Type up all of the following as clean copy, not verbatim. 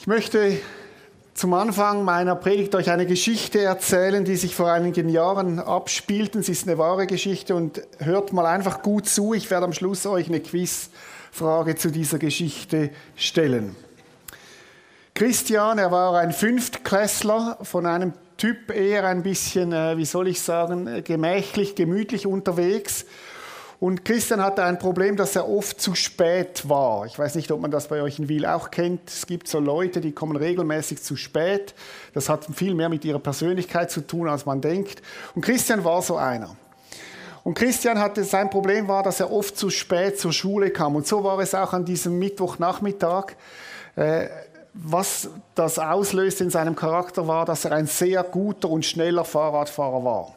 möchte zum Anfang meiner Predigt euch eine Geschichte erzählen, die sich vor einigen Jahren abspielten. Sie ist eine wahre Geschichte und hört mal einfach gut zu. Ich werde am Schluss euch eine Quizfrage zu dieser Geschichte stellen. Christian, er war ein Fünftklässler, von einem Typ eher ein bisschen, gemächlich, gemütlich unterwegs. Und Christian hatte ein Problem, dass er oft zu spät war. Ich weiß nicht, ob man das bei euch in Wil auch kennt. Es gibt so Leute, die kommen regelmäßig zu spät. Das hat viel mehr mit ihrer Persönlichkeit zu tun, als man denkt. Und Christian war so einer. Und Christian sein Problem war, dass er oft zu spät zur Schule kam. Und so war es auch an diesem Mittwochnachmittag. Was das auslöste in seinem Charakter war, dass er ein sehr guter und schneller Fahrradfahrer war.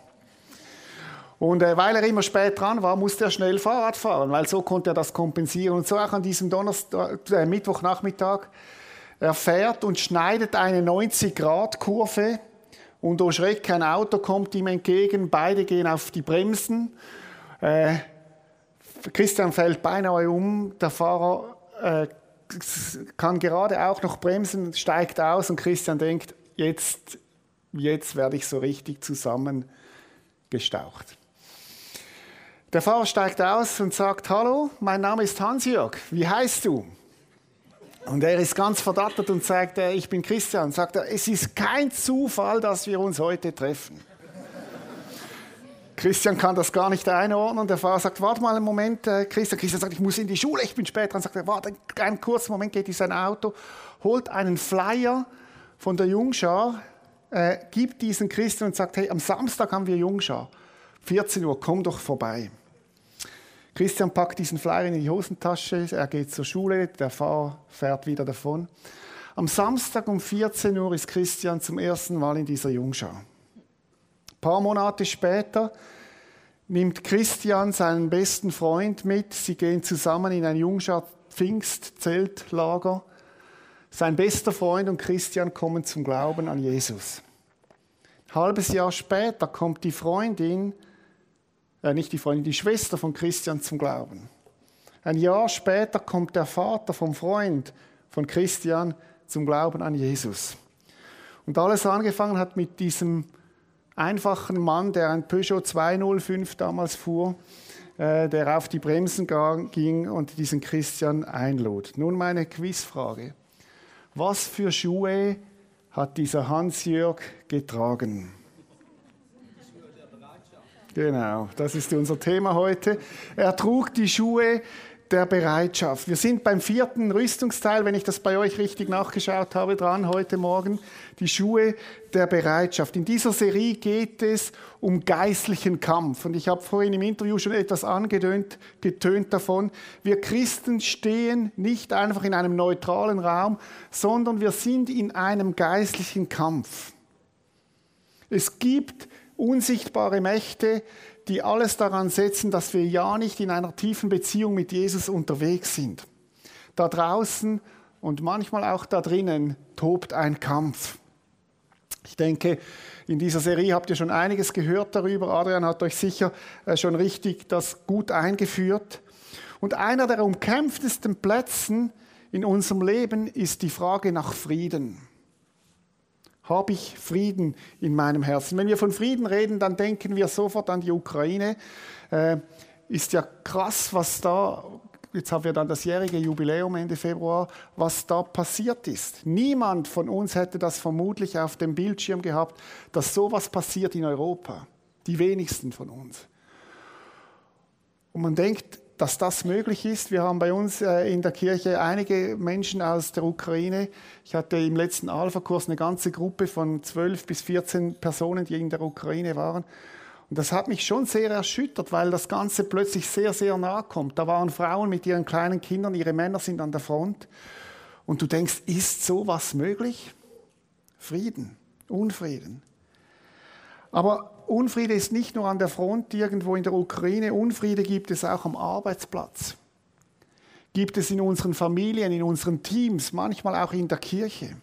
Und weil er immer spät dran war, musste er schnell Fahrrad fahren, weil so konnte er das kompensieren. Und so auch an diesem Mittwochnachmittag. Er fährt und schneidet eine 90-Grad-Kurve und durch Schreck ein Auto kommt ihm entgegen. Beide gehen auf die Bremsen. Christian fällt beinahe um. Der Fahrer kann gerade auch noch bremsen, steigt aus und Christian denkt, jetzt werde ich so richtig zusammengestaucht. Der Fahrer steigt aus und sagt, hallo, mein Name ist Hans-Jörg, wie heißt du? Und er ist ganz verdattert und sagt, ich bin Christian. Sagt er, es ist kein Zufall, dass wir uns heute treffen. Christian kann das gar nicht einordnen. Der Fahrer sagt, warte mal einen Moment, Christian. Christian sagt, ich muss in die Schule, ich bin spät dran. Sagt er, warte einen kurzen Moment, geht in sein Auto, holt einen Flyer von der Jungschar, gibt diesen Christian und sagt, hey, am Samstag haben wir Jungschar. 14 Uhr, komm doch vorbei. Christian packt diesen Flyer in die Hosentasche, er geht zur Schule, der Fahrer fährt wieder davon. Am Samstag um 14 Uhr ist Christian zum ersten Mal in dieser Jungschar. Ein paar Monate später nimmt Christian seinen besten Freund mit. Sie gehen zusammen in ein Jungschar-Pfingst-Zeltlager. Sein bester Freund und Christian kommen zum Glauben an Jesus. Ein halbes Jahr später kommt die Schwester von Christian zum Glauben. Ein Jahr später kommt der Vater vom Freund von Christian zum Glauben an Jesus. Und alles angefangen hat mit diesem einfachen Mann, der ein Peugeot 205 damals fuhr, der auf die Bremsen ging und diesen Christian einlud. Nun meine Quizfrage. Was für Schuhe hat dieser Hans-Jörg getragen? Genau, das ist unser Thema heute. Er trug die Schuhe der Bereitschaft. Wir sind beim 4. Rüstungsteil, wenn ich das bei euch richtig nachgeschaut habe, dran heute Morgen. Die Schuhe der Bereitschaft. In dieser Serie geht es um geistlichen Kampf. Und ich habe vorhin im Interview schon etwas getönt davon. Wir Christen stehen nicht einfach in einem neutralen Raum, sondern wir sind in einem geistlichen Kampf. Es gibt unsichtbare Mächte, die alles daran setzen, dass wir ja nicht in einer tiefen Beziehung mit Jesus unterwegs sind. Da draußen und manchmal auch da drinnen tobt ein Kampf. Ich denke, in dieser Serie habt ihr schon einiges gehört darüber. Adrian hat euch sicher schon richtig das gut eingeführt. Und einer der umkämpftesten Plätze in unserem Leben ist die Frage nach Frieden. Habe ich Frieden in meinem Herzen? Wenn wir von Frieden reden, dann denken wir sofort an die Ukraine. Ist ja krass, was da, jetzt haben wir dann das jährige Jubiläum Ende Februar, was da passiert ist. Niemand von uns hätte das vermutlich auf dem Bildschirm gehabt, dass sowas passiert in Europa. Die wenigsten von uns. Und man denkt, dass das möglich ist. Wir haben bei uns in der Kirche einige Menschen aus der Ukraine. Ich hatte im letzten Alpha-Kurs eine ganze Gruppe von 12 bis 14 Personen, die in der Ukraine waren. Und das hat mich schon sehr erschüttert, weil das Ganze plötzlich sehr, sehr nahe kommt. Da waren Frauen mit ihren kleinen Kindern, ihre Männer sind an der Front. Und du denkst, ist sowas möglich? Frieden, Unfrieden. Aber Unfriede ist nicht nur an der Front irgendwo in der Ukraine, Unfriede gibt es auch am Arbeitsplatz. Gibt es in unseren Familien, in unseren Teams, manchmal auch in der Kirche.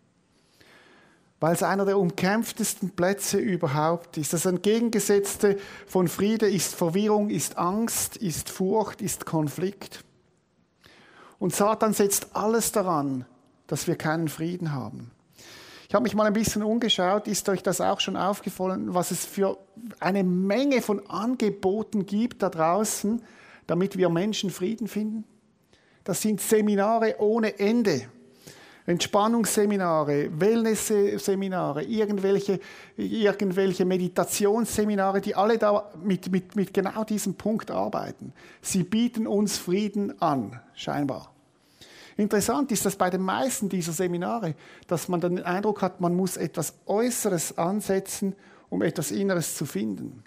Weil es einer der umkämpftesten Plätze überhaupt ist. Das Entgegengesetzte von Friede ist Verwirrung, ist Angst, ist Furcht, ist Konflikt. Und Satan setzt alles daran, dass wir keinen Frieden haben. Ich habe mich mal ein bisschen umgeschaut, ist euch das auch schon aufgefallen, was es für eine Menge von Angeboten gibt da draußen, damit wir Menschen Frieden finden? Das sind Seminare ohne Ende. Entspannungsseminare, Wellness-Seminare, irgendwelche Meditationsseminare, die alle da mit genau diesem Punkt arbeiten. Sie bieten uns Frieden an, scheinbar. Interessant ist, dass bei den meisten dieser Seminare, dass man den Eindruck hat, man muss etwas Äußeres ansetzen, um etwas Inneres zu finden.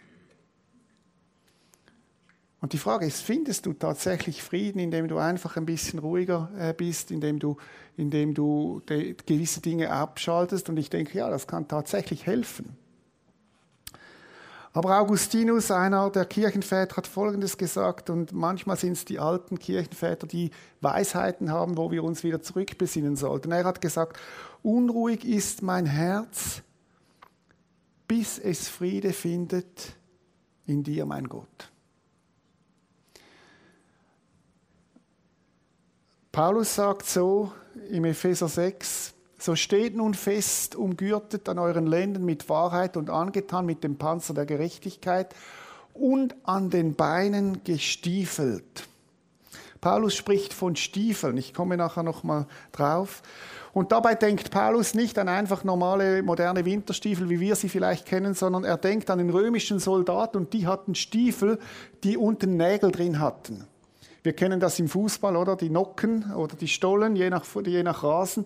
Und die Frage ist, findest du tatsächlich Frieden, indem du einfach ein bisschen ruhiger bist, indem du gewisse Dinge abschaltest? Und ich denke, ja, das kann tatsächlich helfen. Aber Augustinus, einer der Kirchenväter, hat Folgendes gesagt, und manchmal sind es die alten Kirchenväter, die Weisheiten haben, wo wir uns wieder zurückbesinnen sollten. Er hat gesagt, unruhig ist mein Herz, bis es Friede findet in dir, mein Gott. Paulus sagt so im Epheser 6, so steht nun fest, umgürtet an euren Lenden mit Wahrheit und angetan mit dem Panzer der Gerechtigkeit und an den Beinen gestiefelt. Paulus spricht von Stiefeln, ich komme nachher nochmal drauf. Und dabei denkt Paulus nicht an einfach normale, moderne Winterstiefel, wie wir sie vielleicht kennen, sondern er denkt an den römischen Soldaten und die hatten Stiefel, die unten Nägel drin hatten. Wir kennen das im Fußball, oder? Die Nocken oder die Stollen, je nach Rasen.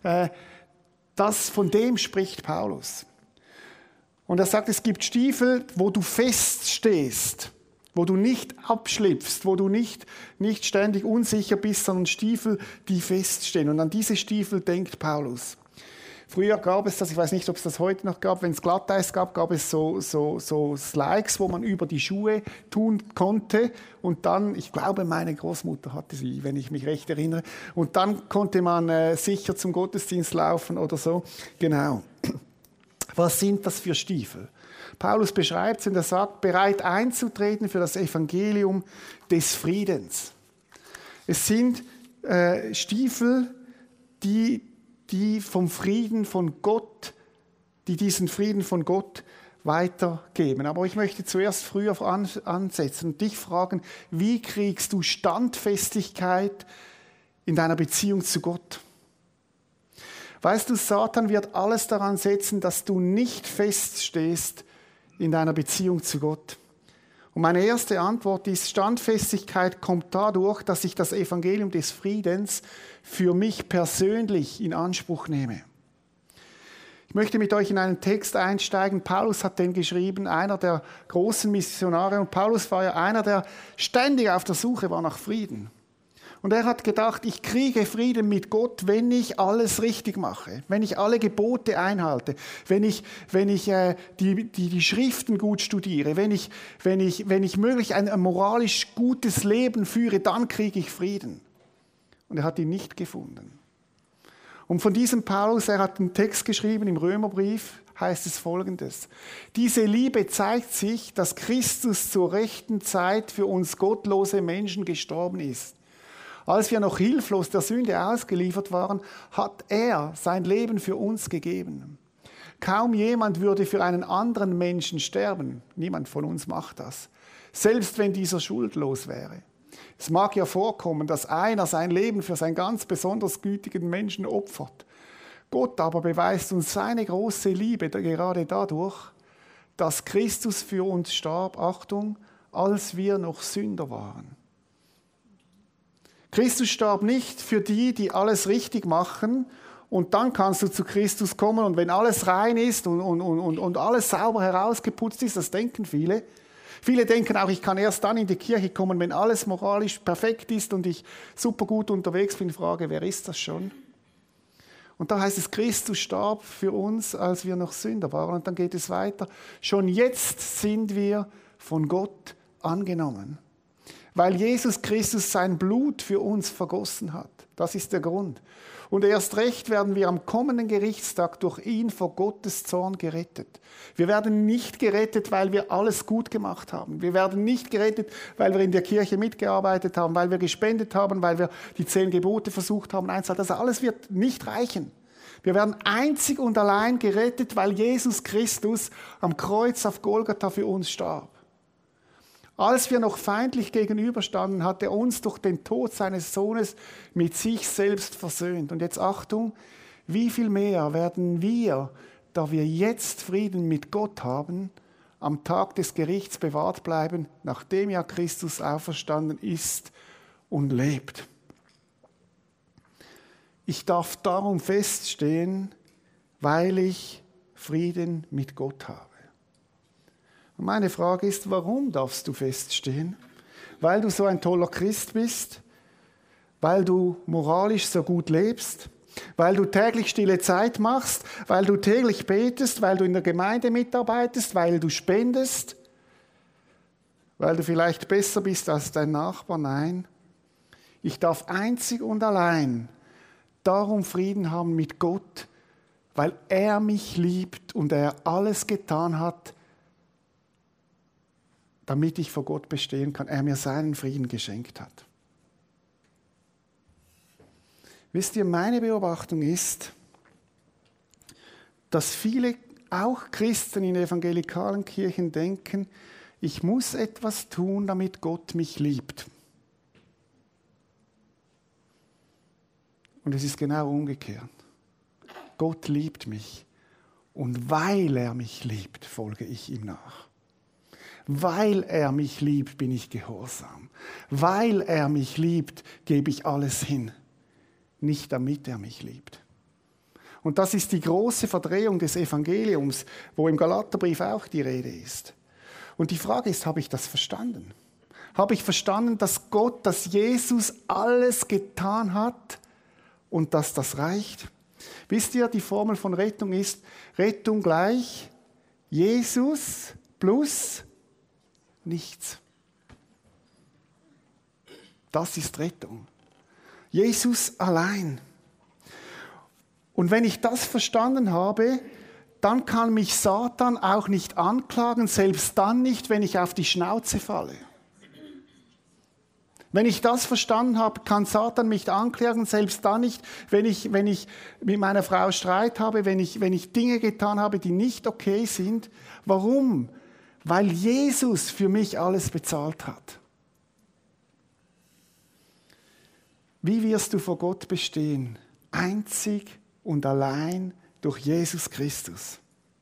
Von dem spricht Paulus. Und er sagt, es gibt Stiefel, wo du fest stehst, wo du nicht abschlüpfst, wo du nicht ständig unsicher bist, sondern Stiefel, die feststehen. Und an diese Stiefel denkt Paulus. Früher gab es das, ich weiß nicht, ob es das heute noch gab, wenn es Glatteis gab, gab es so Slikes, wo man über die Schuhe tun konnte. Und dann, ich glaube, meine Großmutter hatte sie, wenn ich mich recht erinnere. Und dann konnte man sicher zum Gottesdienst laufen oder so. Genau. Was sind das für Stiefel? Paulus beschreibt es und er sagt, bereit einzutreten für das Evangelium des Friedens. Es sind Stiefel, die vom Frieden von Gott, die diesen Frieden von Gott weitergeben. Aber ich möchte zuerst früher ansetzen und dich fragen, wie kriegst du Standfestigkeit in deiner Beziehung zu Gott? Weißt du, Satan wird alles daran setzen, dass du nicht feststehst in deiner Beziehung zu Gott. Und meine erste Antwort ist, Standfestigkeit kommt dadurch, dass ich das Evangelium des Friedens für mich persönlich in Anspruch nehme. Ich möchte mit euch in einen Text einsteigen. Paulus hat den geschrieben, einer der großen Missionare. Und Paulus war ja einer, der ständig auf der Suche war nach Frieden. Und er hat gedacht, ich kriege Frieden mit Gott, wenn ich alles richtig mache, wenn ich alle Gebote einhalte, wenn ich die Schriften gut studiere, wenn ich möglich ein moralisch gutes Leben führe, dann kriege ich Frieden. Und er hat ihn nicht gefunden. Und von diesem Paulus, er hat einen Text geschrieben im Römerbrief, heißt es Folgendes. Diese Liebe zeigt sich, dass Christus zur rechten Zeit für uns gottlose Menschen gestorben ist. Als wir noch hilflos der Sünde ausgeliefert waren, hat er sein Leben für uns gegeben. Kaum jemand würde für einen anderen Menschen sterben. Niemand von uns macht das. Selbst wenn dieser schuldlos wäre. Es mag ja vorkommen, dass einer sein Leben für seinen ganz besonders gütigen Menschen opfert. Gott aber beweist uns seine große Liebe gerade dadurch, dass Christus für uns starb, Achtung, als wir noch Sünder waren. Christus starb nicht für die alles richtig machen und dann kannst du zu Christus kommen und wenn alles rein ist und alles sauber herausgeputzt ist, das denken viele. Viele denken auch, ich kann erst dann in die Kirche kommen, wenn alles moralisch perfekt ist und ich super gut unterwegs bin. Frage, wer ist das schon? Und da heißt es, Christus starb für uns, als wir noch Sünder waren. Und dann geht es weiter. Schon jetzt sind wir von Gott angenommen. Weil Jesus Christus sein Blut für uns vergossen hat. Das ist der Grund. Und erst recht werden wir am kommenden Gerichtstag durch ihn vor Gottes Zorn gerettet. Wir werden nicht gerettet, weil wir alles gut gemacht haben. Wir werden nicht gerettet, weil wir in der Kirche mitgearbeitet haben, weil wir gespendet haben, weil wir die 10 Gebote versucht haben einzuhalten. Das alles wird nicht reichen. Wir werden einzig und allein gerettet, weil Jesus Christus am Kreuz auf Golgatha für uns starb. Als wir noch feindlich gegenüberstanden, hat er uns durch den Tod seines Sohnes mit sich selbst versöhnt. Und jetzt Achtung, wie viel mehr werden wir, da wir jetzt Frieden mit Gott haben, am Tag des Gerichts bewahrt bleiben, nachdem ja Christus auferstanden ist und lebt. Ich darf darum feststehen, weil ich Frieden mit Gott habe. Und meine Frage ist, warum darfst du feststehen? Weil du so ein toller Christ bist? Weil du moralisch so gut lebst? Weil du täglich stille Zeit machst? Weil du täglich betest? Weil du in der Gemeinde mitarbeitest? Weil du spendest? Weil du vielleicht besser bist als dein Nachbar? Nein. Ich darf einzig und allein darum Frieden haben mit Gott, weil er mich liebt und er alles getan hat, damit ich vor Gott bestehen kann, er mir seinen Frieden geschenkt hat. Wisst ihr, meine Beobachtung ist, dass viele, auch Christen in evangelikalen Kirchen, denken, ich muss etwas tun, damit Gott mich liebt. Und es ist genau umgekehrt. Gott liebt mich und weil er mich liebt, folge ich ihm nach. Weil er mich liebt, bin ich gehorsam. Weil er mich liebt, gebe ich alles hin. Nicht damit er mich liebt. Und das ist die große Verdrehung des Evangeliums, wo im Galaterbrief auch die Rede ist. Und die Frage ist, habe ich das verstanden? Habe ich verstanden, dass Gott, dass Jesus alles getan hat und dass das reicht? Wisst ihr, die Formel von Rettung ist, Rettung gleich Jesus plus nichts. Das ist Rettung. Jesus allein. Und wenn ich das verstanden habe, dann kann mich Satan auch nicht anklagen, selbst dann nicht, wenn ich auf die Schnauze falle. Wenn ich das verstanden habe, kann Satan mich anklagen, selbst dann nicht, wenn ich mit meiner Frau Streit habe, wenn ich Dinge getan habe, die nicht okay sind. Warum? Weil Jesus für mich alles bezahlt hat. Wie wirst du vor Gott bestehen? Einzig und allein durch Jesus Christus.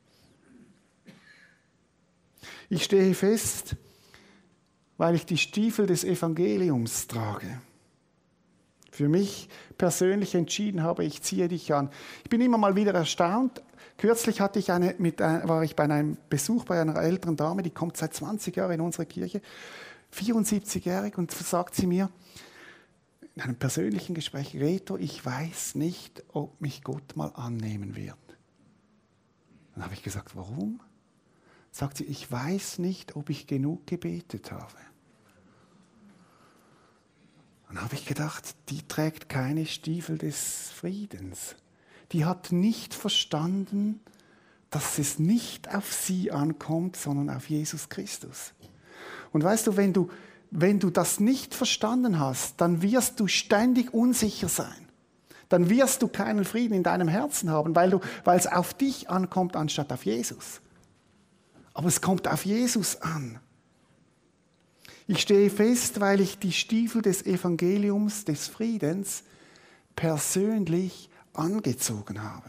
Ich stehe fest, weil ich die Stiefel des Evangeliums trage. Für mich persönlich entschieden habe, ich ziehe dich an. Ich bin immer mal wieder erstaunt. Kürzlich war ich bei einem Besuch bei einer älteren Dame, die kommt seit 20 Jahren in unsere Kirche, 74-jährig, und sagt sie mir in einem persönlichen Gespräch, Reto, ich weiß nicht, ob mich Gott mal annehmen wird. Dann habe ich gesagt, warum? Sagt sie, ich weiß nicht, ob ich genug gebetet habe. Dann habe ich gedacht, die trägt keine Stiefel des Friedens. Die hat nicht verstanden, dass es nicht auf sie ankommt, sondern auf Jesus Christus. Und weißt du, wenn du das nicht verstanden hast, dann wirst du ständig unsicher sein. Dann wirst du keinen Frieden in deinem Herzen haben, weil es auf dich ankommt, anstatt auf Jesus. Aber es kommt auf Jesus an. Ich stehe fest, weil ich die Stiefel des Evangeliums, des Friedens, persönlich angezogen habe.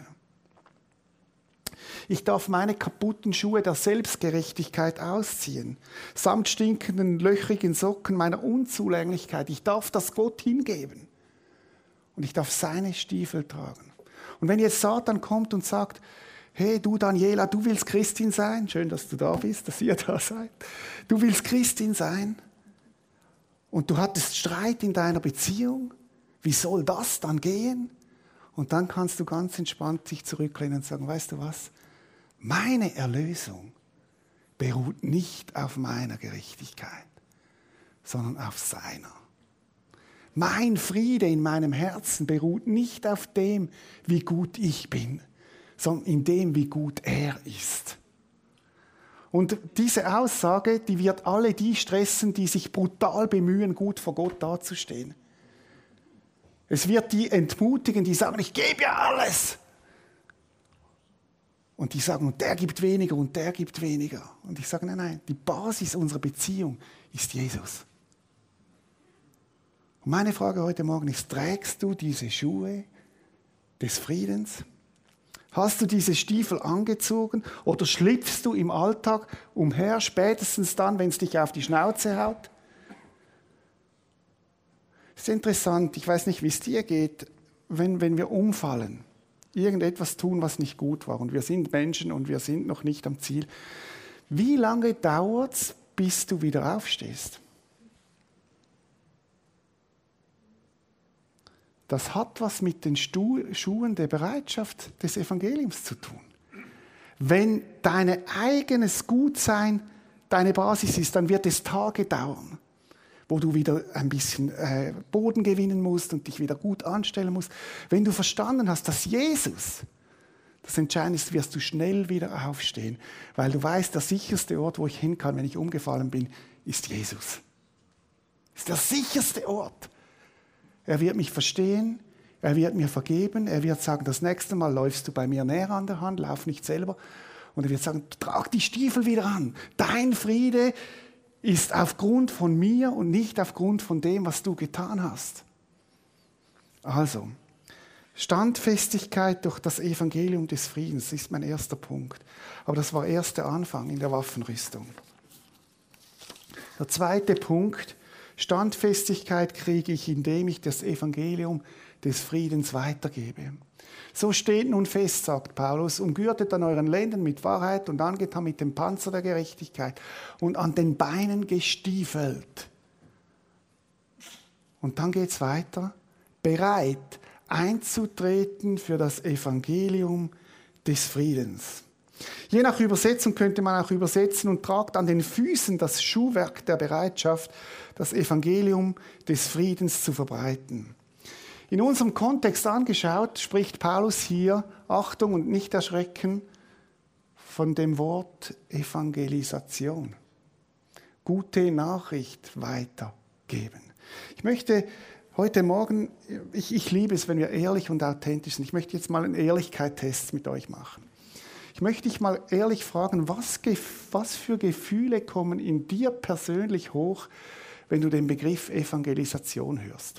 Ich darf meine kaputten Schuhe der Selbstgerechtigkeit ausziehen, samt stinkenden, löchrigen Socken meiner Unzulänglichkeit. Ich darf das Gott hingeben. Und ich darf seine Stiefel tragen. Und wenn jetzt Satan kommt und sagt, hey, du Daniela, du willst Christin sein? Schön, dass du da bist, dass ihr da seid. Du willst Christin sein? Und du hattest Streit in deiner Beziehung? Wie soll das dann gehen? Und dann kannst du ganz entspannt dich zurücklehnen und sagen, weißt du was? Meine Erlösung beruht nicht auf meiner Gerechtigkeit, sondern auf seiner. Mein Friede in meinem Herzen beruht nicht auf dem, wie gut ich bin, sondern in dem, wie gut er ist. Und diese Aussage, die wird alle die stressen, die sich brutal bemühen, gut vor Gott dazustehen. Es wird die entmutigen, die sagen, ich gebe ja alles. Und die sagen, und der gibt weniger und der gibt weniger. Und ich sage, nein, die Basis unserer Beziehung ist Jesus. Und meine Frage heute Morgen ist, trägst du diese Schuhe des Friedens? Hast du diese Stiefel angezogen oder schlüpfst du im Alltag umher, spätestens dann, wenn es dich auf die Schnauze haut? Es ist interessant, ich weiß nicht, wie es dir geht, wenn wir umfallen, irgendetwas tun, was nicht gut war und wir sind Menschen und wir sind noch nicht am Ziel. Wie lange dauert es, bis du wieder aufstehst? Das hat was mit den Schuhen der Bereitschaft des Evangeliums zu tun. Wenn dein eigenes Gutsein deine Basis ist, dann wird es Tage dauern, wo du wieder ein bisschen Boden gewinnen musst und dich wieder gut anstellen musst. Wenn du verstanden hast, dass Jesus das Entscheidende ist, wirst du schnell wieder aufstehen, weil du weißt, der sicherste Ort, wo ich hin kann, wenn ich umgefallen bin, ist Jesus. Ist der sicherste Ort. Er wird mich verstehen, er wird mir vergeben, er wird sagen, das nächste Mal läufst du bei mir näher an der Hand, lauf nicht selber. Und er wird sagen, trag die Stiefel wieder an. Dein Friede ist aufgrund von mir und nicht aufgrund von dem, was du getan hast. Also, Standfestigkeit durch das Evangelium des Friedens ist mein erster Punkt. Aber das war erst der Anfang in der Waffenrüstung. Der zweite Punkt, Standfestigkeit kriege ich, indem ich das Evangelium des Friedens weitergebe. So steht nun fest, sagt Paulus, umgürtet an euren Lenden mit Wahrheit und angetan mit dem Panzer der Gerechtigkeit und an den Beinen gestiefelt. Und dann geht es weiter, bereit einzutreten für das Evangelium des Friedens. Je nach Übersetzung könnte man auch übersetzen und tragt an den Füßen das Schuhwerk der Bereitschaft, das Evangelium des Friedens zu verbreiten. In unserem Kontext angeschaut, spricht Paulus hier, Achtung und nicht erschrecken, von dem Wort Evangelisation. Gute Nachricht weitergeben. Ich möchte heute Morgen, ich liebe es, wenn wir ehrlich und authentisch sind. Ich möchte jetzt mal einen Ehrlichkeitstest mit euch machen. Ich möchte dich mal ehrlich fragen, was für Gefühle kommen in dir persönlich hoch, wenn du den Begriff Evangelisation hörst?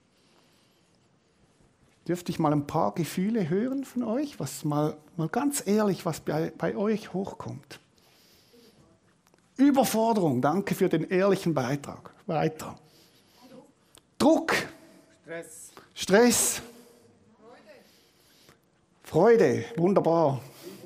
Dürfte ich mal ein paar Gefühle hören von euch, was mal ganz ehrlich, was bei euch hochkommt? Überforderung, danke für den ehrlichen Beitrag. Weiter. Druck. Stress. Freude, wunderbar.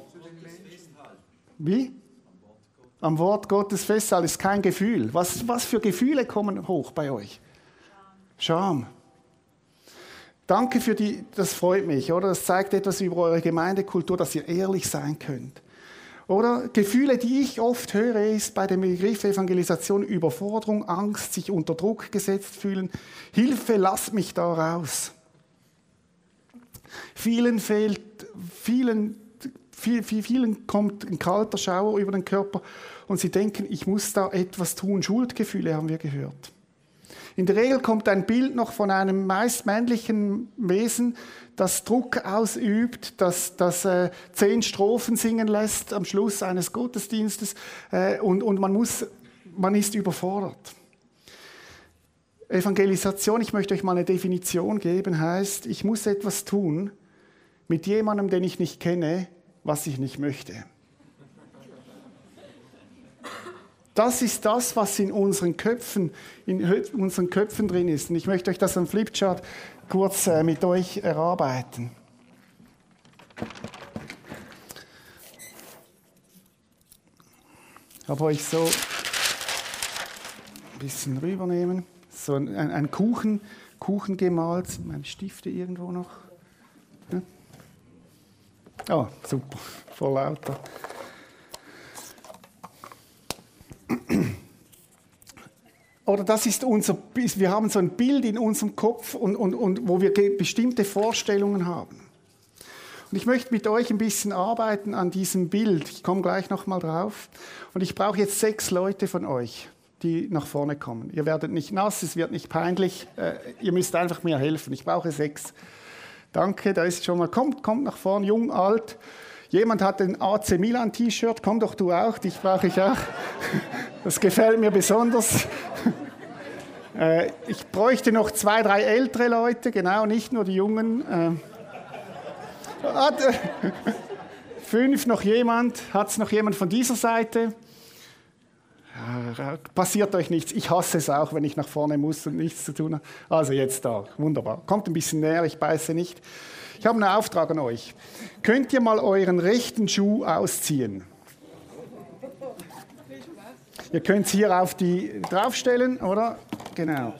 Wie? Am Wort Gottes festhalten ist kein Gefühl. Was für Gefühle kommen hoch bei euch? Scham. Danke für das freut mich, oder? Das zeigt etwas über eure Gemeindekultur, dass ihr ehrlich sein könnt. Oder Gefühle, die ich oft höre, ist bei dem Begriff Evangelisation Überforderung, Angst, sich unter Druck gesetzt fühlen. Hilfe, lasst mich da raus. Vielen kommt ein kalter Schauer über den Körper und sie denken, ich muss da etwas tun. Schuldgefühle haben wir gehört. In der Regel kommt ein Bild noch von einem meist männlichen Wesen, das Druck ausübt, das 10 Strophen singen lässt am Schluss eines Gottesdienstes und man ist überfordert. Evangelisation, ich möchte euch mal eine Definition geben, heißt, ich muss etwas tun mit jemandem, den ich nicht kenne, was ich nicht möchte. Das ist das, was in unseren Köpfen drin ist. Und ich möchte euch das am Flipchart kurz mit euch erarbeiten. Ich habe euch so ein bisschen rübernehmen. So ein Kuchen gemalt. Sind meine Stifte irgendwo noch? Ja? Oh, super. Voll lauter. oder das ist wir haben so ein Bild in unserem Kopf und wo wir bestimmte Vorstellungen haben. Und ich möchte mit euch ein bisschen arbeiten an diesem Bild. Ich komme gleich nochmal drauf. Und ich brauche jetzt 6 Leute von euch, die nach vorne kommen. Ihr werdet nicht nass, es wird nicht peinlich. Ihr müsst einfach mir helfen. Ich brauche 6. Danke, da ist schon mal. Kommt nach vorne, jung, alt. Jemand hat ein AC Milan T-Shirt. Komm doch du auch, dich brauche ich auch. Das gefällt mir besonders. Ich bräuchte noch 2, 3 ältere Leute, genau, nicht nur die Jungen. 5 noch jemand? Hat es noch jemand von dieser Seite? Passiert euch nichts. Ich hasse es auch, wenn ich nach vorne muss und nichts zu tun habe. Also jetzt da, wunderbar. Kommt ein bisschen näher, ich beiße nicht. Ich habe einen Auftrag an euch. Könnt ihr mal euren rechten Schuh ausziehen? Ihr könnt es hier auf die draufstellen, oder? Genau.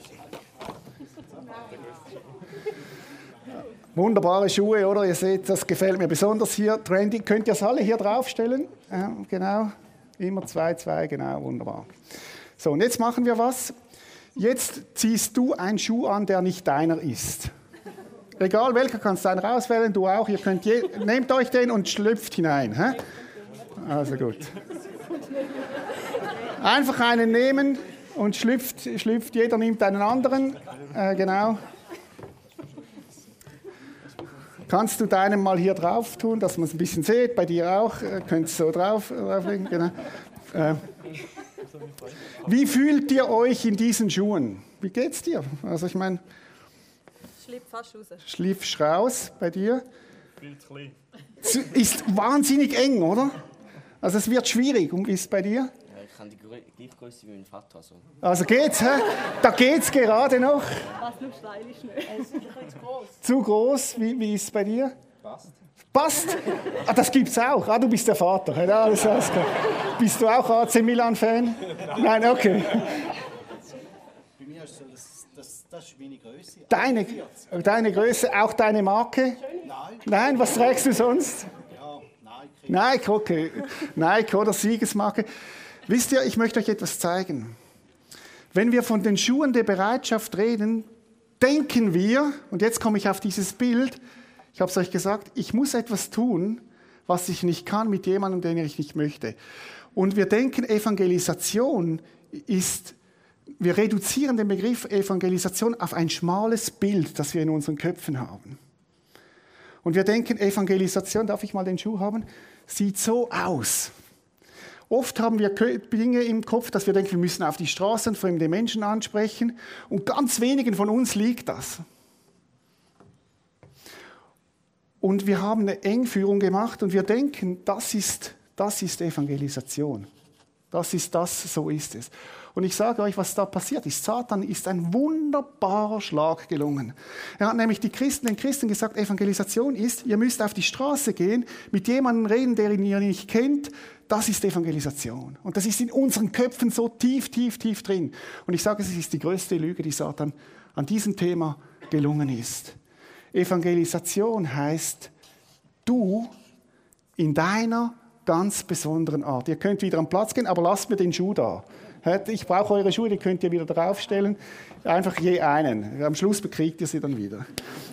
Wunderbare Schuhe, oder? Ihr seht, das gefällt mir besonders hier. Trendy. Könnt ihr es alle hier draufstellen? Ja, genau. Immer 2, genau. Wunderbar. So, und jetzt machen wir was. Jetzt ziehst du einen Schuh an, der nicht deiner ist. Egal welcher, kannst du einen rauswählen, du auch. Ihr könnt nehmt euch den und schlüpft hinein. Hä? Also gut. Einfach einen nehmen und schlüpft. Jeder nimmt einen anderen. Genau. Kannst du deinen mal hier drauf tun, dass man es ein bisschen sieht, bei dir auch, könnt ihr so drauflegen, genau. Wie fühlt ihr euch in diesen Schuhen? Wie geht's dir? Also ich meine, Schlüpf fast raus. Schlüpfst raus bei dir? Viel zu klein. Ist wahnsinnig eng, oder? Also es wird schwierig. Und wie ist es bei dir? Ja, ich habe die gleiche Größe wie mein Vater. Also geht's, hä? Da geht's gerade noch. Was nur stylisch nicht. Es ist ein bisschen zu groß. Zu groß? Wie ist es bei dir? Passt. Passt? Ah, das gibt's auch. Ah, du bist der Vater. Ja, alles klar. Bist du auch AC Milan-Fan? Nein, okay. Bei mir ist so, das ist meine Größe. Deine Größe, auch deine Marke? Nein. Nein, was trägst du sonst? Ja, Nike. Nike, okay. Nike oder Siegesmarke. Wisst ihr, ich möchte euch etwas zeigen. Wenn wir von den Schuhen der Bereitschaft reden, denken wir, und jetzt komme ich auf dieses Bild, ich habe es euch gesagt, ich muss etwas tun, was ich nicht kann mit jemandem, den ich nicht möchte. Und wir denken, Evangelisation ist, wir reduzieren den Begriff Evangelisation auf ein schmales Bild, das wir in unseren Köpfen haben. Und wir denken, Evangelisation, darf ich mal den Schuh haben, sieht so aus. Oft haben wir Dinge im Kopf, dass wir denken, wir müssen auf die Straßen fremde Menschen ansprechen. Und ganz wenigen von uns liegt das. Und wir haben eine Engführung gemacht und wir denken, das ist Evangelisation. So ist es. Und ich sage euch, was da passiert ist. Satan ist ein wunderbarer Schlag gelungen. Er hat nämlich den Christen gesagt, Evangelisation ist, ihr müsst auf die Straße gehen, mit jemandem reden, der ihr nicht kennt. Das ist Evangelisation. Und das ist in unseren Köpfen so tief drin. Und ich sage, es ist die größte Lüge, die Satan an diesem Thema gelungen ist. Evangelisation heißt, du in deiner ganz besonderen Art. Ihr könnt wieder am Platz gehen, aber lasst mir den Schuh da. Ich brauche eure Schuhe, die könnt ihr wieder draufstellen. Einfach je einen. Am Schluss bekriegt ihr sie dann wieder.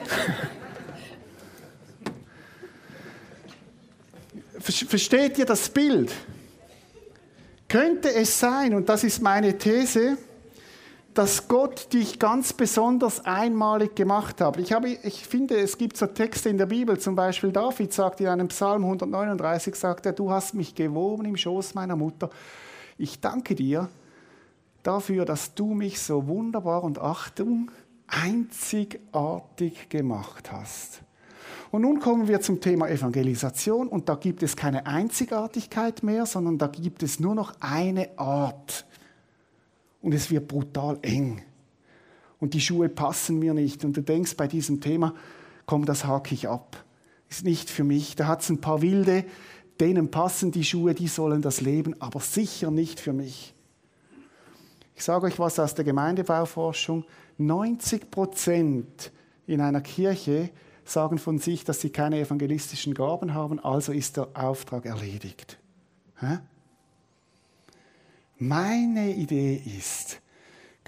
Versteht ihr das Bild? Könnte es sein, und das ist meine These, dass Gott dich ganz besonders einmalig gemacht hat. Ich finde, es gibt so Texte in der Bibel, zum Beispiel David sagt in einem Psalm 139, sagt er, du hast mich gewoben im Schoß meiner Mutter. Ich danke dir dafür, dass du mich so wunderbar und Achtung, einzigartig gemacht hast. Und nun kommen wir zum Thema Evangelisation und da gibt es keine Einzigartigkeit mehr, sondern da gibt es nur noch eine Art. Und es wird brutal eng. Und die Schuhe passen mir nicht. Und du denkst bei diesem Thema, komm, das hake ich ab. Ist nicht für mich. Da hat es ein paar Wilde, denen passen die Schuhe, die sollen das leben, aber sicher nicht für mich. Ich sage euch was aus der Gemeindebauforschung. 90% in einer Kirche sagen von sich, dass sie keine evangelistischen Gaben haben, also ist der Auftrag erledigt. Hä? Meine Idee ist,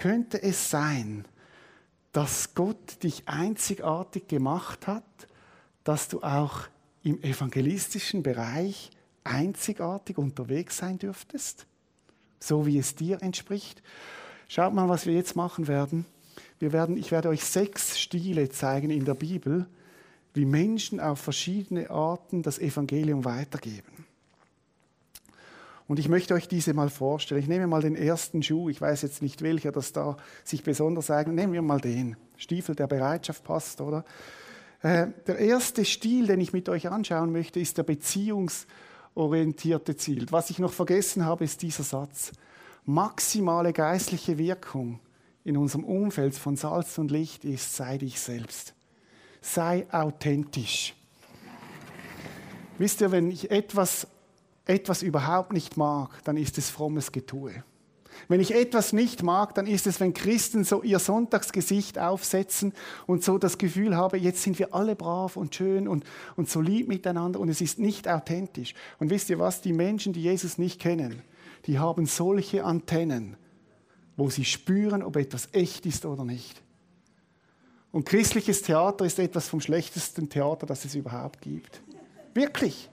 könnte es sein, dass Gott dich einzigartig gemacht hat, dass du auch im evangelistischen Bereich einzigartig unterwegs sein dürftest, so wie es dir entspricht? Schaut mal, was wir jetzt machen werden. Ich werde euch 6 Stile zeigen in der Bibel, wie Menschen auf verschiedene Arten das Evangelium weitergeben. Und ich möchte euch diese mal vorstellen. Ich nehme mal den ersten Schuh. Ich weiß jetzt nicht, welcher das da sich besonders eignet. Nehmen wir mal den. Stiefel der Bereitschaft passt, oder? Der erste Stil, den ich mit euch anschauen möchte, ist der beziehungsorientierte Ziel. Was ich noch vergessen habe, ist dieser Satz. Maximale geistliche Wirkung in unserem Umfeld von Salz und Licht ist, sei dich selbst. Sei authentisch. Wisst ihr, wenn ich etwas überhaupt nicht mag, dann ist es frommes Getue. Wenn ich etwas nicht mag, dann ist es, wenn Christen so ihr Sonntagsgesicht aufsetzen und so das Gefühl haben, jetzt sind wir alle brav und schön und so lieb miteinander und es ist nicht authentisch. Und wisst ihr was, die Menschen, die Jesus nicht kennen, die haben solche Antennen, wo sie spüren, ob etwas echt ist oder nicht. Und christliches Theater ist etwas vom schlechtesten Theater, das es überhaupt gibt. Wirklich.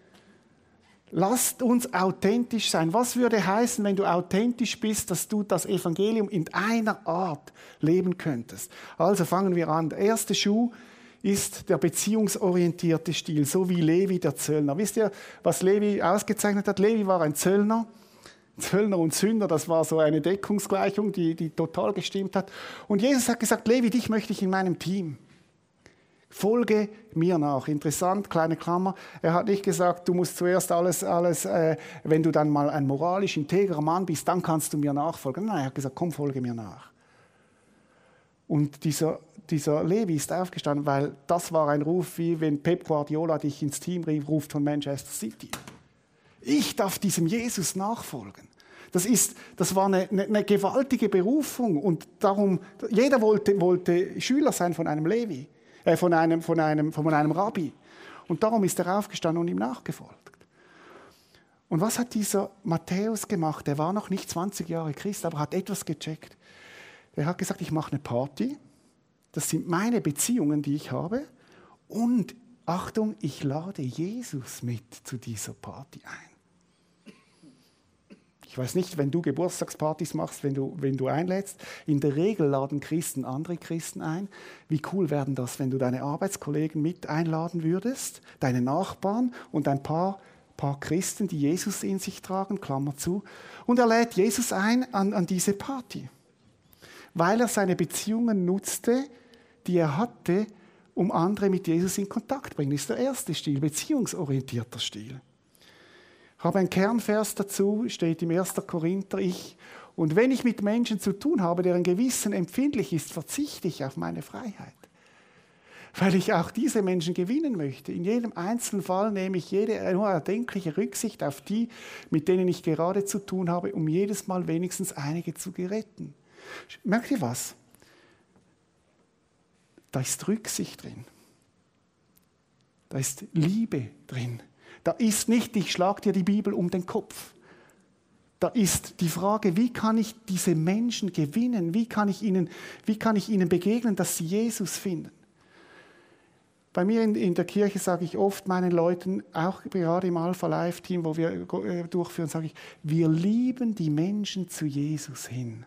Lasst uns authentisch sein. Was würde heißen, wenn du authentisch bist, dass du das Evangelium in einer Art leben könntest? Also fangen wir an. Der erste Schuh ist der beziehungsorientierte Stil, so wie Levi der Zöllner. Wisst ihr, was Levi ausgezeichnet hat? Levi war ein Zöllner. Zöllner und Sünder, das war so eine Deckungsgleichung, die total gestimmt hat. Und Jesus hat gesagt, Levi, dich möchte ich in meinem Team. Folge mir nach. Interessant, kleine Klammer. Er hat nicht gesagt, du musst zuerst alles, wenn du dann mal ein moralisch integrer Mann bist, dann kannst du mir nachfolgen. Nein, er hat gesagt, komm, folge mir nach. Und dieser Levi ist aufgestanden, weil das war ein Ruf, wie wenn Pep Guardiola dich ins Team ruft von Manchester City. Ich darf diesem Jesus nachfolgen. Das war eine gewaltige Berufung und darum, jeder wollte Schüler sein von einem Levi. Von einem Rabbi. Und darum ist er aufgestanden und ihm nachgefolgt. Und was hat dieser Matthäus gemacht? Er war noch nicht 20 Jahre Christ, aber hat etwas gecheckt. Er hat gesagt, ich mache eine Party. Das sind meine Beziehungen, die ich habe. Und Achtung, ich lade Jesus mit zu dieser Party ein. Ich weiß nicht, wenn du Geburtstagspartys machst, wenn du einlädst. In der Regel laden Christen andere Christen ein. Wie cool wäre das, wenn du deine Arbeitskollegen mit einladen würdest, deine Nachbarn und ein paar Christen, die Jesus in sich tragen, Klammer zu. Und er lädt Jesus ein an diese Party, weil er seine Beziehungen nutzte, die er hatte, um andere mit Jesus in Kontakt zu bringen. Das ist der erste Stil, beziehungsorientierter Stil. Ich habe einen Kernvers dazu, steht im 1. Korinther, und wenn ich mit Menschen zu tun habe, deren Gewissen empfindlich ist, verzichte ich auf meine Freiheit. Weil ich auch diese Menschen gewinnen möchte. In jedem einzelnen Fall nehme ich jede nur erdenkliche Rücksicht auf die, mit denen ich gerade zu tun habe, um jedes Mal wenigstens einige zu retten. Merkt ihr was? Da ist Rücksicht drin. Da ist Liebe drin. Da ist nicht, ich schlage dir die Bibel um den Kopf. Da ist die Frage, wie kann ich diese Menschen gewinnen? Wie kann ich ihnen begegnen, dass sie Jesus finden? Bei mir in der Kirche sage ich oft meinen Leuten, auch gerade im Alpha Life Team, wo wir durchführen, sage ich, wir lieben die Menschen zu Jesus hin.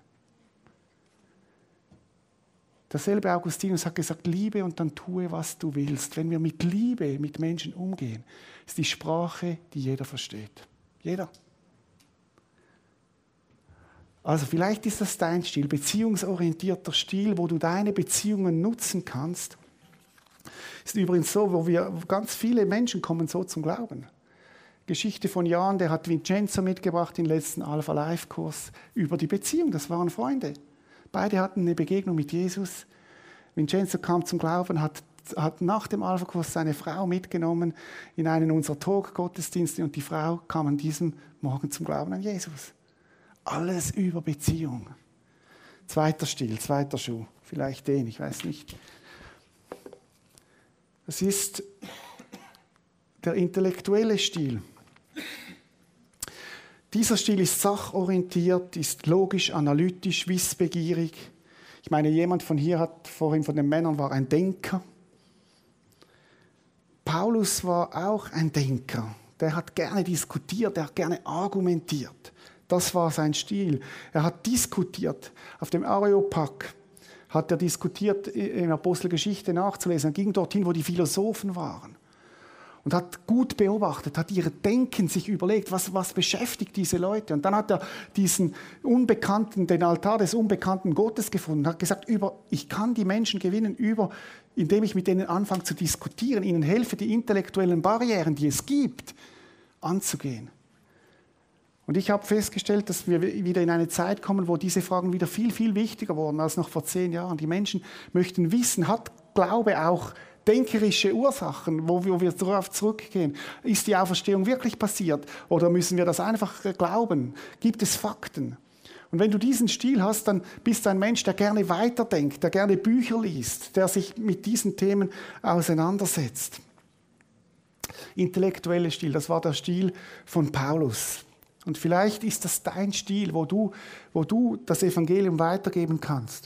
Derselbe Augustinus hat gesagt, liebe und dann tue, was du willst. Wenn wir mit Liebe mit Menschen umgehen, ist die Sprache, die jeder versteht. Jeder. Also vielleicht ist das dein Stil, beziehungsorientierter Stil, wo du deine Beziehungen nutzen kannst. Ist übrigens so, wo ganz viele Menschen kommen so zum Glauben. Geschichte von Jan, der hat Vincenzo mitgebracht, den letzten Alpha Life Kurs, über die Beziehung, das waren Freunde. Beide hatten eine Begegnung mit Jesus. Vincenzo kam zum Glauben, hat nach dem Alpha-Kurs seine Frau mitgenommen in einen unserer Talk-Gottesdienste und die Frau kam an diesem Morgen zum Glauben an Jesus. Alles über Beziehung. Zweiter Stil, zweiter Schuh. Vielleicht den, ich weiß nicht. Das ist der intellektuelle Stil. Dieser Stil ist sachorientiert, ist logisch, analytisch, wissbegierig. Ich meine, jemand von hier hat vorhin von den Männern war ein Denker. Paulus war auch ein Denker. Der hat gerne diskutiert, der hat gerne argumentiert. Das war sein Stil. Er hat diskutiert. Auf dem Areopag hat er diskutiert, in Apostelgeschichte nachzulesen. Er ging dorthin, wo die Philosophen waren. Und hat gut beobachtet, hat ihr Denken sich überlegt, was beschäftigt diese Leute. Und dann hat er den Altar des unbekannten Gottes gefunden, hat gesagt, ich kann die Menschen gewinnen, indem ich mit denen anfange zu diskutieren, ihnen helfe, die intellektuellen Barrieren, die es gibt, anzugehen. Und ich habe festgestellt, dass wir wieder in eine Zeit kommen, wo diese Fragen wieder viel, viel wichtiger wurden als noch vor 10 Jahren. Die Menschen möchten wissen, hat Glaube auch denkerische Ursachen, wo wir darauf zurückgehen? Ist die Auferstehung wirklich passiert? Oder müssen wir das einfach glauben? Gibt es Fakten? Und wenn du diesen Stil hast, dann bist du ein Mensch, der gerne weiterdenkt, der gerne Bücher liest, der sich mit diesen Themen auseinandersetzt. Intellektueller Stil, das war der Stil von Paulus. Und vielleicht ist das dein Stil, wo du das Evangelium weitergeben kannst.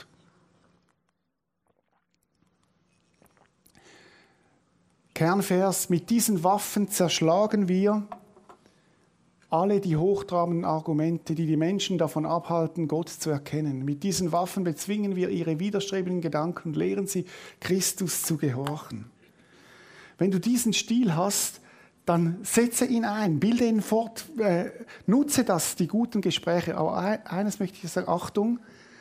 Kernvers, mit diesen Waffen zerschlagen wir alle die hochtrabenden Argumente, die die Menschen davon abhalten, Gott zu erkennen. Mit diesen Waffen bezwingen wir ihre widerstrebenden Gedanken und lehren sie, Christus zu gehorchen. Wenn du diesen Stil hast, dann setze ihn ein, bilde ihn fort, nutze die guten Gespräche. Aber eines möchte ich sagen, Achtung,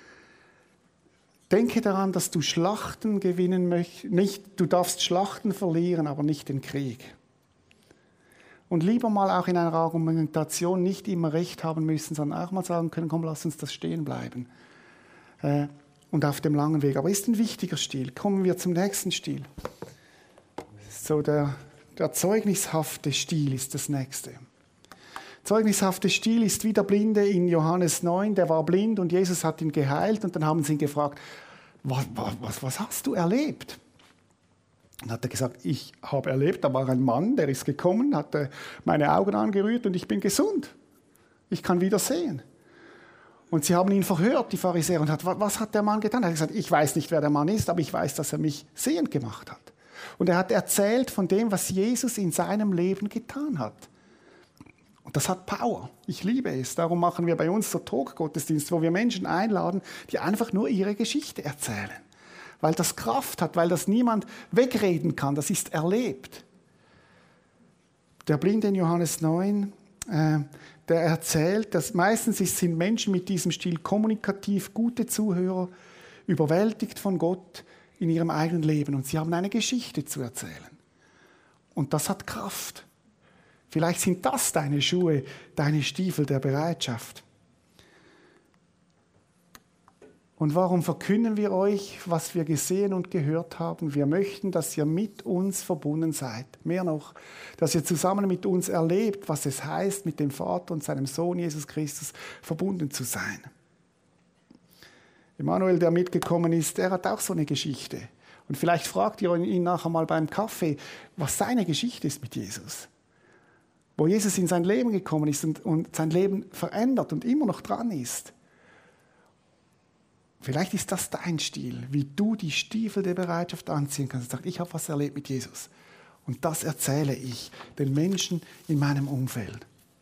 denke daran, dass du Schlachten gewinnen möchtest. Du darfst Schlachten verlieren, aber nicht den Krieg. Und lieber mal auch in einer Argumentation nicht immer Recht haben müssen, sondern auch mal sagen können, komm, lass uns das stehen bleiben. Und auf dem langen Weg. Aber ist ein wichtiger Stil. Kommen wir zum nächsten Stil. So, der zeugnishafte Stil ist das nächste. Zeugnishafte Stil ist wie der Blinde in Johannes 9, der war blind und Jesus hat ihn geheilt und dann haben sie ihn gefragt, was hast du erlebt? Dann hat er gesagt, ich habe erlebt, da war ein Mann, der ist gekommen, hat meine Augen angerührt und ich bin gesund. Ich kann wieder sehen. Und sie haben ihn verhört, die Pharisäer, und was hat der Mann getan? Er hat gesagt, ich weiß nicht, wer der Mann ist, aber ich weiß, dass er mich sehend gemacht hat. Und er hat erzählt von dem, was Jesus in seinem Leben getan hat. Und das hat Power. Ich liebe es. Darum machen wir bei uns so Talk-Gottesdienst, wo wir Menschen einladen, die einfach nur ihre Geschichte erzählen. Weil das Kraft hat, weil das niemand wegreden kann. Das ist erlebt. Der Blinde in Johannes 9, der erzählt, dass meistens sind Menschen mit diesem Stil kommunikativ, gute Zuhörer, überwältigt von Gott in ihrem eigenen Leben. Und sie haben eine Geschichte zu erzählen. Und das hat Kraft. Vielleicht sind das deine Schuhe, deine Stiefel der Bereitschaft. Und warum verkünden wir euch, was wir gesehen und gehört haben? Wir möchten, dass ihr mit uns verbunden seid. Mehr noch, dass ihr zusammen mit uns erlebt, was es heißt, mit dem Vater und seinem Sohn Jesus Christus verbunden zu sein. Emanuel, der mitgekommen ist, er hat auch so eine Geschichte. Und vielleicht fragt ihr ihn nachher mal beim Kaffee, was seine Geschichte ist mit Jesus. Wo Jesus in sein Leben gekommen ist und sein Leben verändert und immer noch dran ist. Vielleicht ist das dein Stil, wie du die Stiefel der Bereitschaft anziehen kannst. Sag, ich habe was erlebt mit Jesus. Und das erzähle ich den Menschen in meinem Umfeld.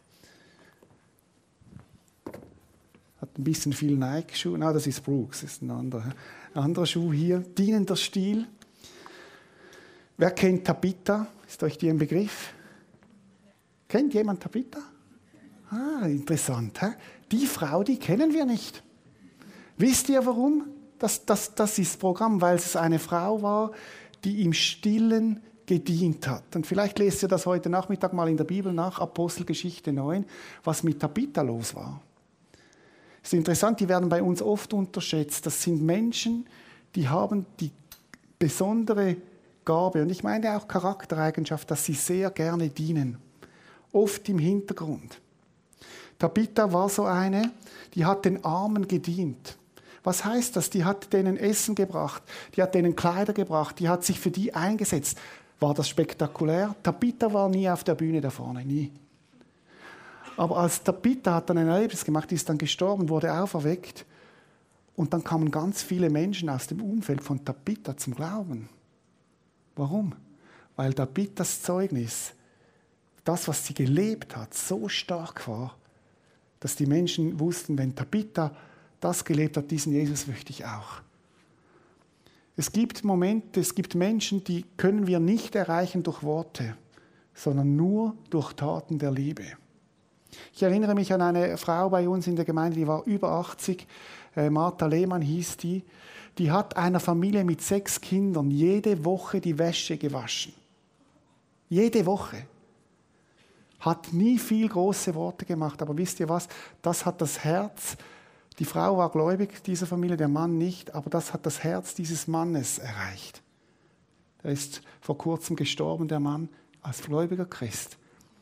Hat ein bisschen viel Nike-Schuh. Na, das ist Brooks, das ist ein anderer Schuh hier. Dienender Stil. Wer kennt Tabitha? Ist euch die ein Begriff? Kennt jemand Tabitha? Ah, interessant. He? Die Frau, die kennen wir nicht. Wisst ihr warum? Das ist Programm, weil es eine Frau war, die im Stillen gedient hat. Und vielleicht lest ihr das heute Nachmittag mal in der Bibel nach, Apostelgeschichte 9, was mit Tabitha los war. Es ist interessant, die werden bei uns oft unterschätzt. Das sind Menschen, die haben die besondere Gabe, und ich meine auch Charaktereigenschaft, dass sie sehr gerne dienen. Oft im Hintergrund. Tabitha war so eine, die hat den Armen gedient. Was heißt das? Die hat denen Essen gebracht, die hat denen Kleider gebracht, die hat sich für die eingesetzt. War das spektakulär? Tabitha war nie auf der Bühne da vorne, nie. Aber als Tabitha hat dann ein Erlebnis gemacht, die ist dann gestorben, wurde auferweckt. Und dann kamen ganz viele Menschen aus dem Umfeld von Tabitha zum Glauben. Warum? Weil Tabithas Zeugnis, das, was sie gelebt hat, so stark war, dass die Menschen wussten, wenn Tabitha das gelebt hat, diesen Jesus möchte ich auch. Es gibt Momente, es gibt Menschen, die können wir nicht erreichen durch Worte, sondern nur durch Taten der Liebe. Ich erinnere mich an eine Frau bei uns in der Gemeinde, die war über 80, Martha Lehmann hieß die. Die hat einer Familie mit 6 Kindern jede Woche die Wäsche gewaschen. Jede Woche. Hat nie viel große Worte gemacht, aber wisst ihr was? Das hat das Herz, die Frau war gläubig, dieser Familie, der Mann nicht, aber das hat das Herz dieses Mannes erreicht. Er ist vor kurzem gestorben, der Mann, als gläubiger Christ.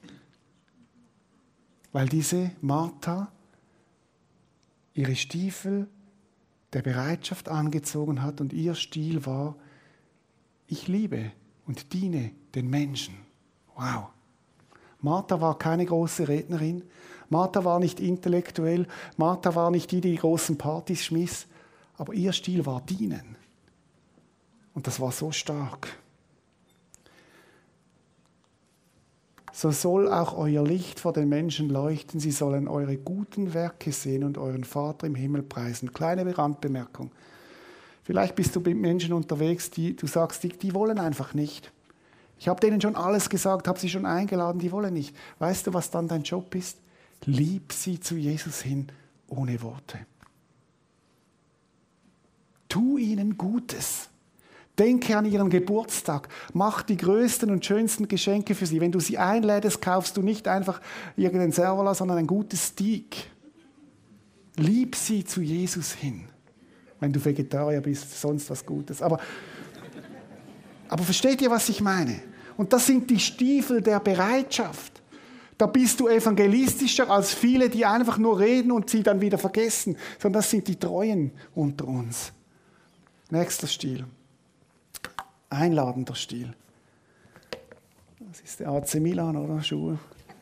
Weil diese Martha ihre Stiefel der Bereitschaft angezogen hat und ihr Stil war, ich liebe und diene den Menschen. Wow. Martha war keine große Rednerin. Martha war nicht intellektuell. Martha war nicht die großen Partys schmiss. Aber ihr Stil war dienen. Und das war so stark. So soll auch euer Licht vor den Menschen leuchten. Sie sollen eure guten Werke sehen und euren Vater im Himmel preisen. Kleine Randbemerkung. Vielleicht bist du mit Menschen unterwegs, die du sagst, die wollen einfach nicht. Ich habe denen schon alles gesagt, habe sie schon eingeladen, die wollen nicht. Weißt du, was dann dein Job ist? Lieb sie zu Jesus hin, ohne Worte. Tu ihnen Gutes. Denke an ihren Geburtstag. Mach die größten und schönsten Geschenke für sie. Wenn du sie einlädest, kaufst du nicht einfach irgendeinen Servola, sondern ein gutes Steak. Lieb sie zu Jesus hin. Wenn du Vegetarier bist, sonst was Gutes. Aber versteht ihr, was ich meine? Und das sind die Stiefel der Bereitschaft. Da bist du evangelistischer als viele, die einfach nur reden und sie dann wieder vergessen. Sondern das sind die Treuen unter uns. Nächster Stil. Einladender Stil. Das ist der AC Milan, oder? Schuhe.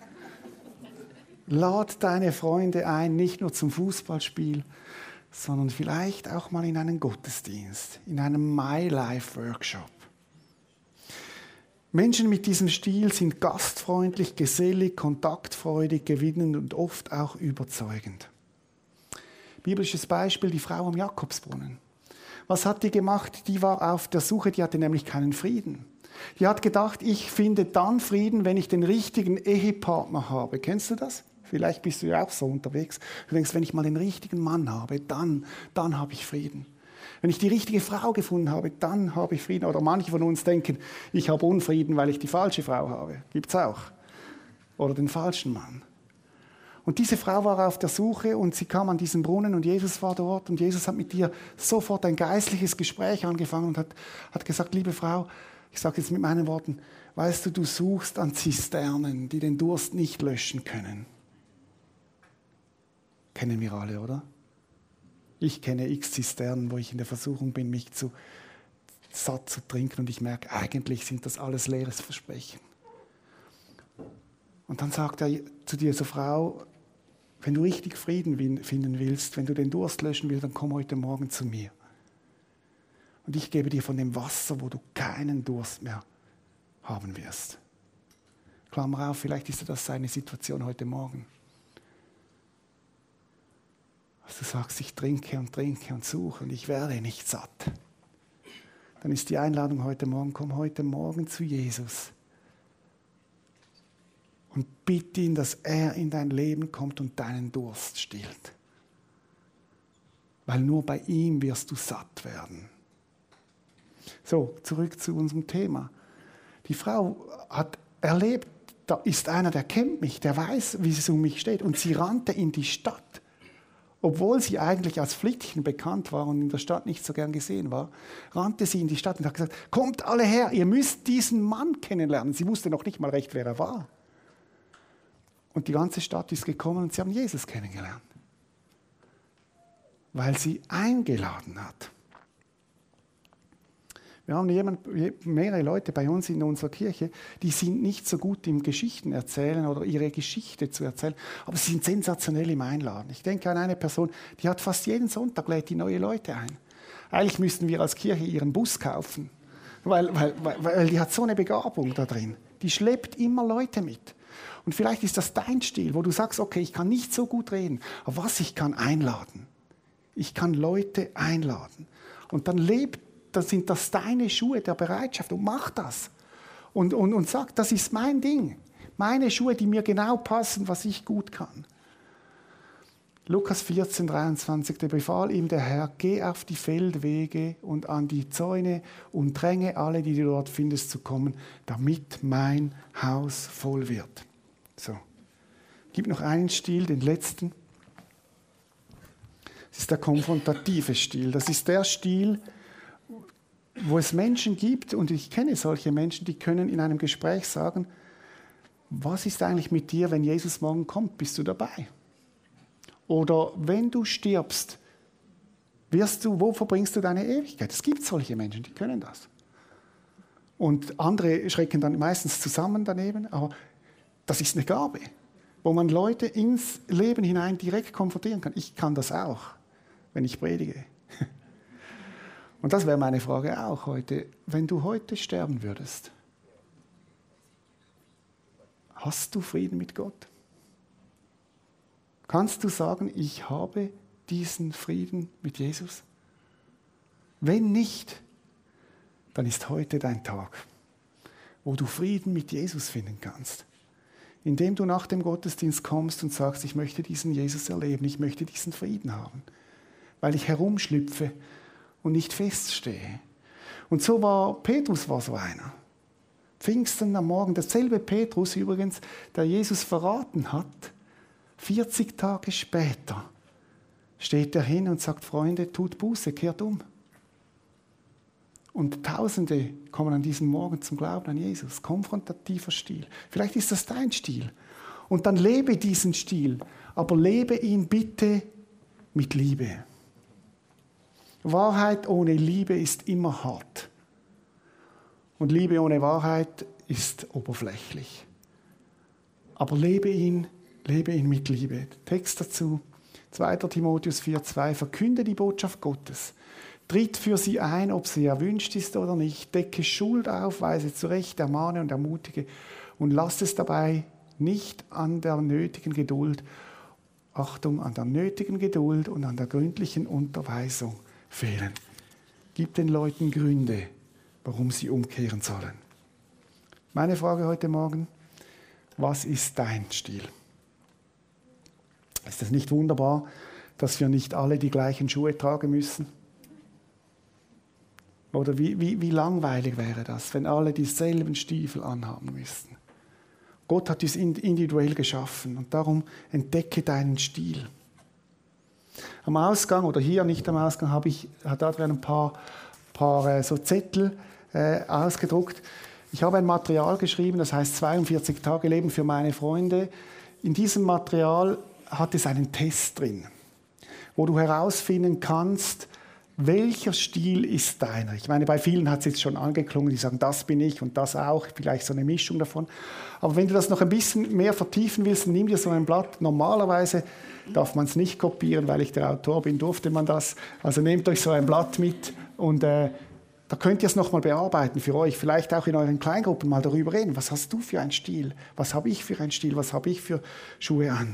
Lad deine Freunde ein, nicht nur zum Fußballspiel, sondern vielleicht auch mal in einen Gottesdienst, in einem My Life Workshop. Menschen mit diesem Stil sind gastfreundlich, gesellig, kontaktfreudig, gewinnend und oft auch überzeugend. Biblisches Beispiel, die Frau am Jakobsbrunnen. Was hat die gemacht? Die war auf der Suche, die hatte nämlich keinen Frieden. Die hat gedacht, ich finde dann Frieden, wenn ich den richtigen Ehepartner habe. Kennst du das? Vielleicht bist du ja auch so unterwegs. Du denkst, wenn ich mal den richtigen Mann habe, dann habe ich Frieden. Wenn ich die richtige Frau gefunden habe, dann habe ich Frieden. Oder manche von uns denken, ich habe Unfrieden, weil ich die falsche Frau habe. Gibt's auch. Oder den falschen Mann. Und diese Frau war auf der Suche und sie kam an diesen Brunnen und Jesus war dort und Jesus hat mit ihr sofort ein geistliches Gespräch angefangen und hat gesagt, liebe Frau, ich sage jetzt mit meinen Worten, weißt du, du suchst an Zisternen, die den Durst nicht löschen können. Kennen wir alle, oder? Ich kenne x Zisternen, wo ich in der Versuchung bin, mich satt zu trinken und ich merke, eigentlich sind das alles leeres Versprechen. Und dann sagt er zu dieser Frau, wenn du richtig Frieden finden willst, wenn du den Durst löschen willst, dann komm heute Morgen zu mir. Und ich gebe dir von dem Wasser, wo du keinen Durst mehr haben wirst. Klammer auf, vielleicht ist das seine Situation heute Morgen. Dass du sagst, ich trinke und suche und ich werde nicht satt. Dann ist die Einladung heute Morgen, komm heute Morgen zu Jesus. Und bitte ihn, dass er in dein Leben kommt und deinen Durst stillt. Weil nur bei ihm wirst du satt werden. So, zurück zu unserem Thema. Die Frau hat erlebt, da ist einer, der kennt mich, der weiß, wie es um mich steht. Und sie rannte in die Stadt. Obwohl sie eigentlich als Flittchen bekannt war und in der Stadt nicht so gern gesehen war, rannte sie in die Stadt und hat gesagt, kommt alle her, ihr müsst diesen Mann kennenlernen. Sie wusste noch nicht mal recht, wer er war. Und die ganze Stadt ist gekommen und sie haben Jesus kennengelernt. Weil sie eingeladen hat. Wir haben mehrere Leute bei uns in unserer Kirche, die sind nicht so gut im Geschichten erzählen oder ihre Geschichte zu erzählen, aber sie sind sensationell im Einladen. Ich denke an eine Person, die hat fast jeden Sonntag lädt die neue Leute ein. Eigentlich müssten wir als Kirche ihren Bus kaufen, weil die hat so eine Begabung da drin. Die schleppt immer Leute mit. Und vielleicht ist das dein Stil, wo du sagst, okay, ich kann nicht so gut reden, aber was, ich kann einladen. Ich kann Leute einladen. Und dann sind das deine Schuhe der Bereitschaft und mach das. Und sag, das ist mein Ding. Meine Schuhe, die mir genau passen, was ich gut kann. Lukas 14, 23, da befahl ihm der Herr, geh auf die Feldwege und an die Zäune und dränge alle, die du dort findest, zu kommen, damit mein Haus voll wird. So. Gibt noch einen Stil, den letzten. Das ist der konfrontative Stil. Das ist der Stil, wo es Menschen gibt, und ich kenne solche Menschen, die können in einem Gespräch sagen, was ist eigentlich mit dir, wenn Jesus morgen kommt, bist du dabei? Oder wenn du stirbst, wo verbringst du deine Ewigkeit? Es gibt solche Menschen, die können das. Und andere schrecken dann meistens zusammen daneben, aber das ist eine Gabe, wo man Leute ins Leben hinein direkt konfrontieren kann. Ich kann das auch, wenn ich predige. Und das wäre meine Frage auch heute. Wenn du heute sterben würdest, hast du Frieden mit Gott? Kannst du sagen, ich habe diesen Frieden mit Jesus? Wenn nicht, dann ist heute dein Tag, wo du Frieden mit Jesus finden kannst. Indem du nach dem Gottesdienst kommst und sagst, ich möchte diesen Jesus erleben, ich möchte diesen Frieden haben, weil ich herumschlüpfe und nicht feststehe. Und Petrus war so einer. Pfingsten am Morgen, derselbe Petrus übrigens, der Jesus verraten hat, 40 Tage später steht er hin und sagt, Freunde, tut Buße, kehrt um. Und Tausende kommen an diesem Morgen zum Glauben an Jesus. Konfrontativer Stil. Vielleicht ist das dein Stil. Und dann lebe diesen Stil, aber lebe ihn bitte mit Liebe. Wahrheit ohne Liebe ist immer hart. Und Liebe ohne Wahrheit ist oberflächlich. Aber lebe ihn mit Liebe. Text dazu, 2. Timotheus 4,2. Verkünde die Botschaft Gottes. Tritt für sie ein, ob sie erwünscht ist oder nicht. Decke Schuld auf, weise zurecht, ermahne und ermutige. Und lass es dabei nicht an der nötigen Geduld, Achtung, an der nötigen Geduld und an der gründlichen Unterweisung fehlen. Gib den Leuten Gründe, warum sie umkehren sollen. Meine Frage heute Morgen, was ist dein Stil? Ist es nicht wunderbar, dass wir nicht alle die gleichen Schuhe tragen müssen? Oder wie langweilig wäre das, wenn alle dieselben Stiefel anhaben müssten? Gott hat uns individuell geschaffen und darum entdecke deinen Stil. Am Ausgang, oder hier nicht am Ausgang, hat Adrian ein paar so Zettel ausgedruckt. Ich habe ein Material geschrieben, das heißt 42 Tage Leben für meine Freunde. In diesem Material hat es einen Test drin, wo du herausfinden kannst, welcher Stil ist deiner. Ich meine, bei vielen hat es jetzt schon angeklungen, die sagen, das bin ich und das auch, vielleicht so eine Mischung davon. Aber wenn du das noch ein bisschen mehr vertiefen willst, nimm dir so ein Blatt. Normalerweise darf man es nicht kopieren, weil ich der Autor bin, durfte man das. Also nehmt euch so ein Blatt mit und da könnt ihr es nochmal bearbeiten für euch. Vielleicht auch in euren Kleingruppen mal darüber reden. Was hast du für einen Stil? Was habe ich für einen Stil? Was habe ich für Schuhe an?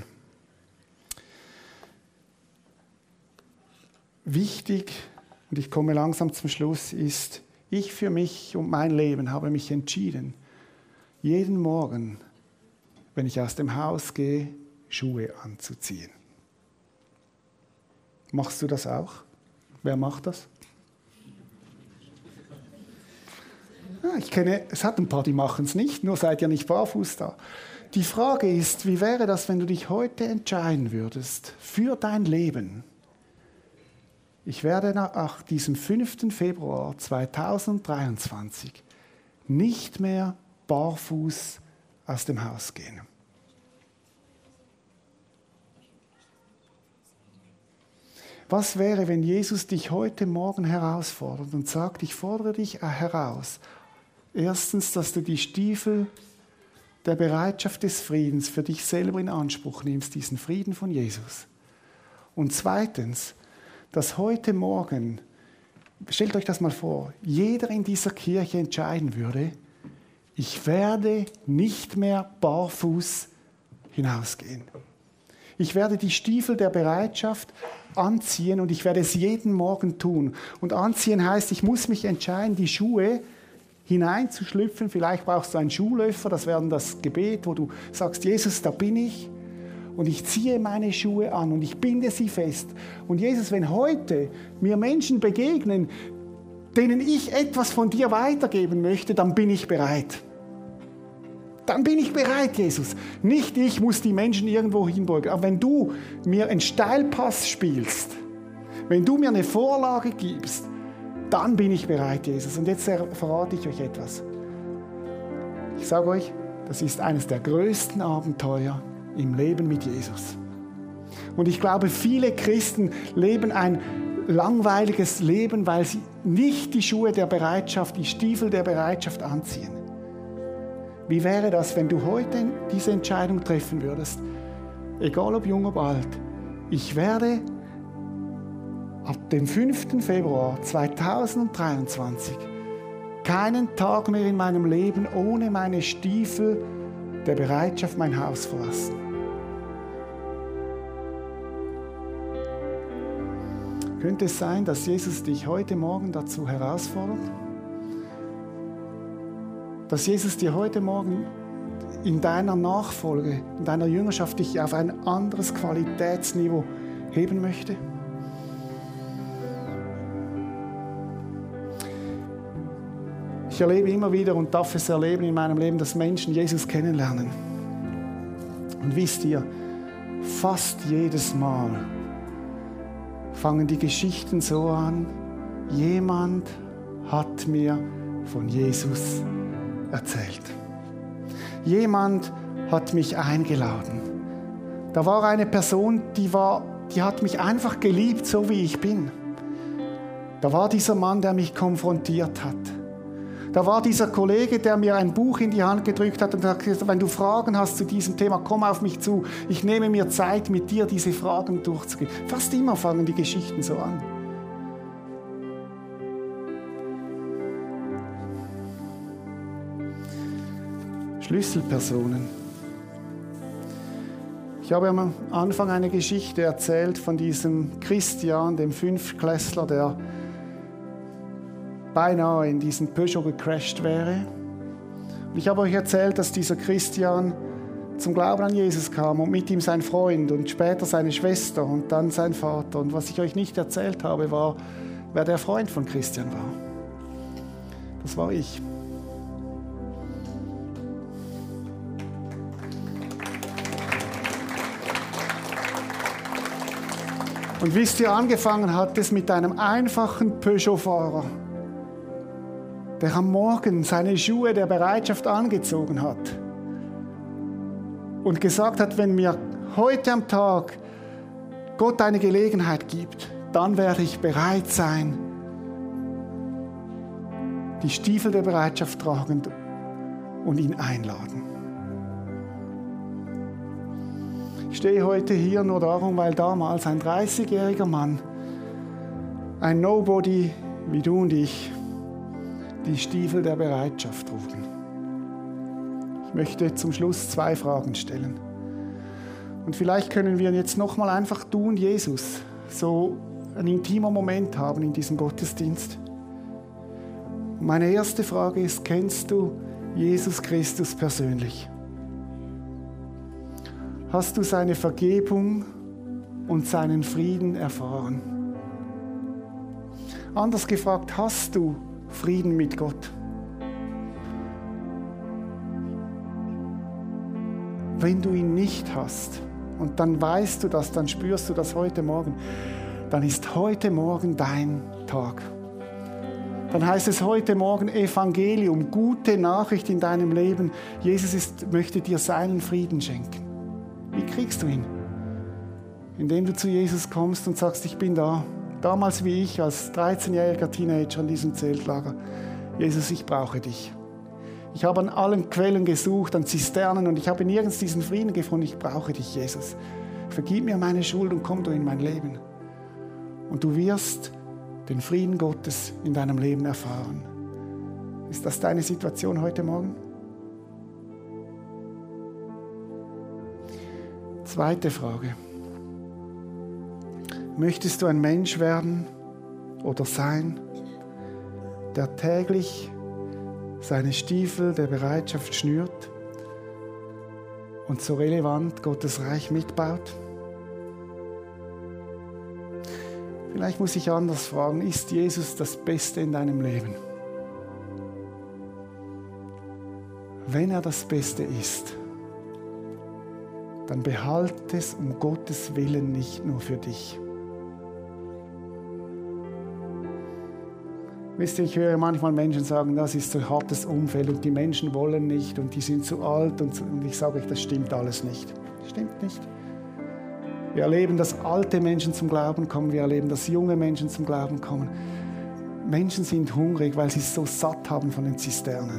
Wichtig, und ich komme langsam zum Schluss, ist, ich für mich und mein Leben habe mich entschieden, jeden Morgen, wenn ich aus dem Haus gehe, Schuhe anzuziehen. Machst du das auch? Wer macht das? Ja, ich kenne, es hat ein paar, die machen es nicht, nur seid ihr nicht barfuß da. Die Frage ist, wie wäre das, wenn du dich heute entscheiden würdest für dein Leben? Ich werde nach diesem 5. Februar 2023 nicht mehr barfuß aus dem Haus gehen. Was wäre, wenn Jesus dich heute Morgen herausfordert und sagt, ich fordere dich heraus. Erstens, dass du die Stiefel der Bereitschaft des Friedens für dich selber in Anspruch nimmst, diesen Frieden von Jesus. Und zweitens, dass heute Morgen, stellt euch das mal vor, jeder in dieser Kirche entscheiden würde, ich werde nicht mehr barfuß hinausgehen. Ich werde die Stiefel der Bereitschaft anziehen und ich werde es jeden Morgen tun. Und anziehen heißt, ich muss mich entscheiden, die Schuhe hineinzuschlüpfen. Vielleicht brauchst du einen Schuhlöffer, das wäre dann das Gebet, wo du sagst, Jesus, da bin ich. Und ich ziehe meine Schuhe an und ich binde sie fest. Und Jesus, wenn heute mir Menschen begegnen, denen ich etwas von dir weitergeben möchte, dann bin ich bereit. Dann bin ich bereit, Jesus. Nicht ich muss die Menschen irgendwo hinbeugen. Aber wenn du mir einen Steilpass spielst, wenn du mir eine Vorlage gibst, dann bin ich bereit, Jesus. Und jetzt verrate ich euch etwas. Ich sage euch, das ist eines der größten Abenteuer im Leben mit Jesus. Und ich glaube, viele Christen leben ein langweiliges Leben, weil sie nicht die Schuhe der Bereitschaft, die Stiefel der Bereitschaft anziehen. Wie wäre das, wenn du heute diese Entscheidung treffen würdest? Egal ob jung oder alt. Ich werde ab dem 5. Februar 2023 keinen Tag mehr in meinem Leben ohne meine Stiefel der Bereitschaft mein Haus verlassen. Könnte es sein, dass Jesus dich heute Morgen dazu herausfordert? Dass Jesus dir heute Morgen in deiner Nachfolge, in deiner Jüngerschaft dich auf ein anderes Qualitätsniveau heben möchte? Ich erlebe immer wieder und darf es erleben in meinem Leben, dass Menschen Jesus kennenlernen. Und wisst ihr, fast jedes Mal fangen die Geschichten so an, jemand hat mir von Jesus erzählt. Jemand hat mich eingeladen. Da war eine Person, die hat mich einfach geliebt, so wie ich bin. Da war dieser Mann, der mich konfrontiert hat. Da war dieser Kollege, der mir ein Buch in die Hand gedrückt hat und gesagt, wenn du Fragen hast zu diesem Thema, komm auf mich zu. Ich nehme mir Zeit, mit dir diese Fragen durchzugehen. Fast immer fangen die Geschichten so an. Schlüsselpersonen. Ich habe am Anfang eine Geschichte erzählt von diesem Christian, dem Fünftklässler, der beinahe in diesen Peugeot gecrasht wäre. Und ich habe euch erzählt, dass dieser Christian zum Glauben an Jesus kam und mit ihm sein Freund und später seine Schwester und dann sein Vater. Und was ich euch nicht erzählt habe, war, wer der Freund von Christian war. Das war ich. Und wisst ihr, angefangen hat es mit einem einfachen Peugeot-Fahrer, der am Morgen seine Schuhe der Bereitschaft angezogen hat und gesagt hat, wenn mir heute am Tag Gott eine Gelegenheit gibt, dann werde ich bereit sein, die Stiefel der Bereitschaft tragen und ihn einladen. Ich stehe heute hier nur darum, weil damals ein 30-jähriger Mann, ein Nobody wie du und ich, die Stiefel der Bereitschaft trugen. Ich möchte zum Schluss 2 Fragen stellen. Und vielleicht können wir jetzt nochmal einfach du und Jesus so einen intimen Moment haben in diesem Gottesdienst. Meine erste Frage ist, kennst du Jesus Christus persönlich? Hast du seine Vergebung und seinen Frieden erfahren? Anders gefragt, hast du Frieden mit Gott? Wenn du ihn nicht hast, und dann weißt du das, dann spürst du das heute Morgen, dann ist heute Morgen dein Tag. Dann heißt es heute Morgen Evangelium, gute Nachricht in deinem Leben. Jesus möchte dir seinen Frieden schenken. Wie kriegst du ihn? indem du zu Jesus kommst und sagst, ich bin da. Damals wie ich, als 13-jähriger Teenager in diesem Zeltlager. Jesus, ich brauche dich. Ich habe an allen Quellen gesucht, an Zisternen und ich habe nirgends diesen Frieden gefunden. Ich brauche dich, Jesus. Vergib mir meine Schuld und komm du in mein Leben. Und du wirst den Frieden Gottes in deinem Leben erfahren. Ist das deine Situation heute Morgen? Zweite Frage. Möchtest du ein Mensch werden oder sein, der täglich seine Stiefel der Bereitschaft schnürt und so relevant Gottes Reich mitbaut? Vielleicht muss ich anders fragen, ist Jesus das Beste in deinem Leben? Wenn er das Beste ist, dann behalte es um Gottes Willen nicht nur für dich. Wisst ihr, ich höre manchmal Menschen sagen, das ist so ein hartes Umfeld und die Menschen wollen nicht und die sind zu alt und ich sage euch, das stimmt alles nicht. Das stimmt nicht. Wir erleben, dass alte Menschen zum Glauben kommen, wir erleben, dass junge Menschen zum Glauben kommen. Menschen sind hungrig, weil sie es so satt haben von den Zisternen.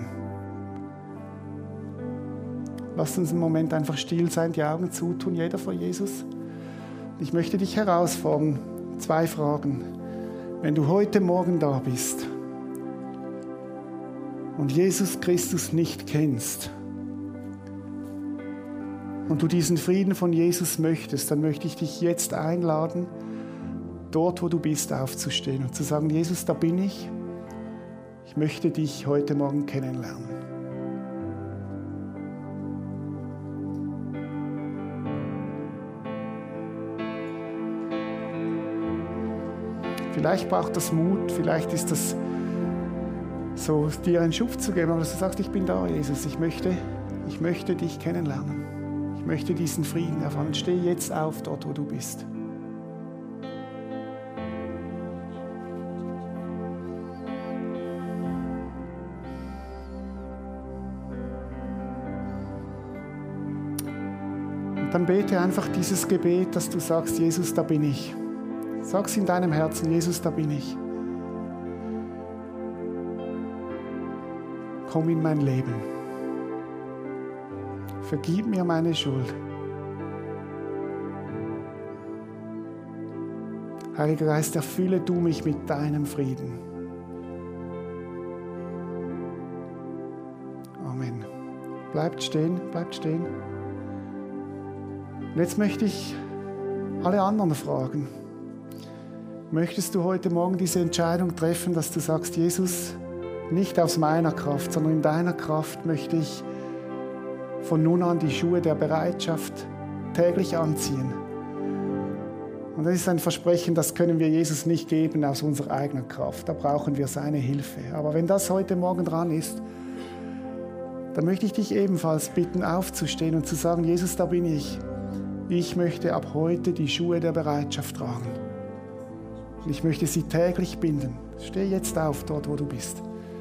Lasst uns einen Moment einfach still sein, die Augen zutun, jeder vor Jesus. Ich möchte dich herausfordern, 2 Fragen. Wenn du heute Morgen da bist und Jesus Christus nicht kennst und du diesen Frieden von Jesus möchtest, dann möchte ich dich jetzt einladen, dort, wo du bist, aufzustehen und zu sagen, Jesus, da bin ich. Ich möchte dich heute Morgen kennenlernen. Vielleicht braucht das Mut, vielleicht ist das so, dir einen Schub zu geben, aber dass du sagst, ich bin da, Jesus, ich möchte dich kennenlernen. Ich möchte diesen Frieden erfahren. Steh jetzt auf, dort, wo du bist. Und dann bete einfach dieses Gebet, dass du sagst, Jesus, da bin ich. Sag's in deinem Herzen, Jesus, da bin ich. Komm in mein Leben. Vergib mir meine Schuld. Heiliger Geist, erfülle du mich mit deinem Frieden. Amen. Bleibt stehen, bleibt stehen. Und jetzt möchte ich alle anderen fragen. Möchtest du heute Morgen diese Entscheidung treffen, dass du sagst, Jesus, nicht aus meiner Kraft, sondern in deiner Kraft möchte ich von nun an die Schuhe der Bereitschaft täglich anziehen. Und das ist ein Versprechen, das können wir Jesus nicht geben aus unserer eigenen Kraft. Da brauchen wir seine Hilfe. Aber wenn das heute Morgen dran ist, dann möchte ich dich ebenfalls bitten, aufzustehen und zu sagen, Jesus, da bin ich. Ich möchte ab heute die Schuhe der Bereitschaft tragen. Und ich möchte sie täglich binden. Steh jetzt auf, dort wo du bist.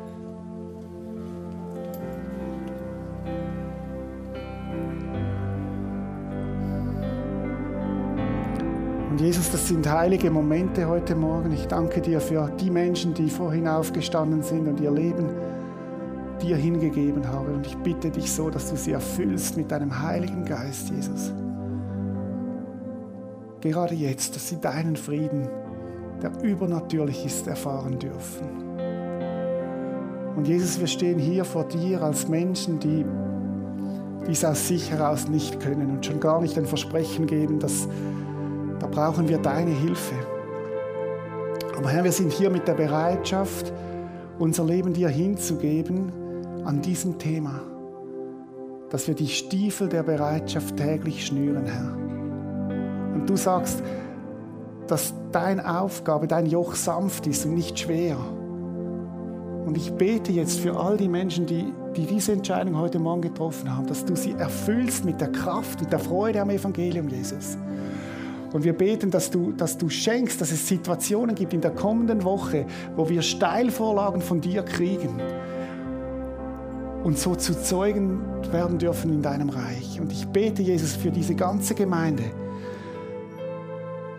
Und Jesus, das sind heilige Momente heute Morgen. Ich danke dir für die Menschen, die vorhin aufgestanden sind und ihr Leben dir hingegeben haben. Und ich bitte dich so, dass du sie erfüllst mit deinem Heiligen Geist, Jesus. Gerade jetzt, dass sie deinen Frieden, der übernatürlich ist, erfahren dürfen. Und Jesus, wir stehen hier vor dir als Menschen, die dies aus sich heraus nicht können und schon gar nicht ein Versprechen geben, dass da brauchen wir deine Hilfe. Aber Herr, wir sind hier mit der Bereitschaft, unser Leben dir hinzugeben an diesem Thema, dass wir die Stiefel der Bereitschaft täglich schnüren, Herr. Und du sagst, dass deine Aufgabe, dein Joch sanft ist und nicht schwer. Und ich bete jetzt für all die Menschen, die diese Entscheidung heute Morgen getroffen haben, dass du sie erfüllst mit der Kraft, mit der Freude am Evangelium, Jesus. Und wir beten, dass du schenkst, dass es Situationen gibt in der kommenden Woche, wo wir Steilvorlagen von dir kriegen und so zu Zeugen werden dürfen in deinem Reich. Und ich bete, Jesus, für diese ganze Gemeinde,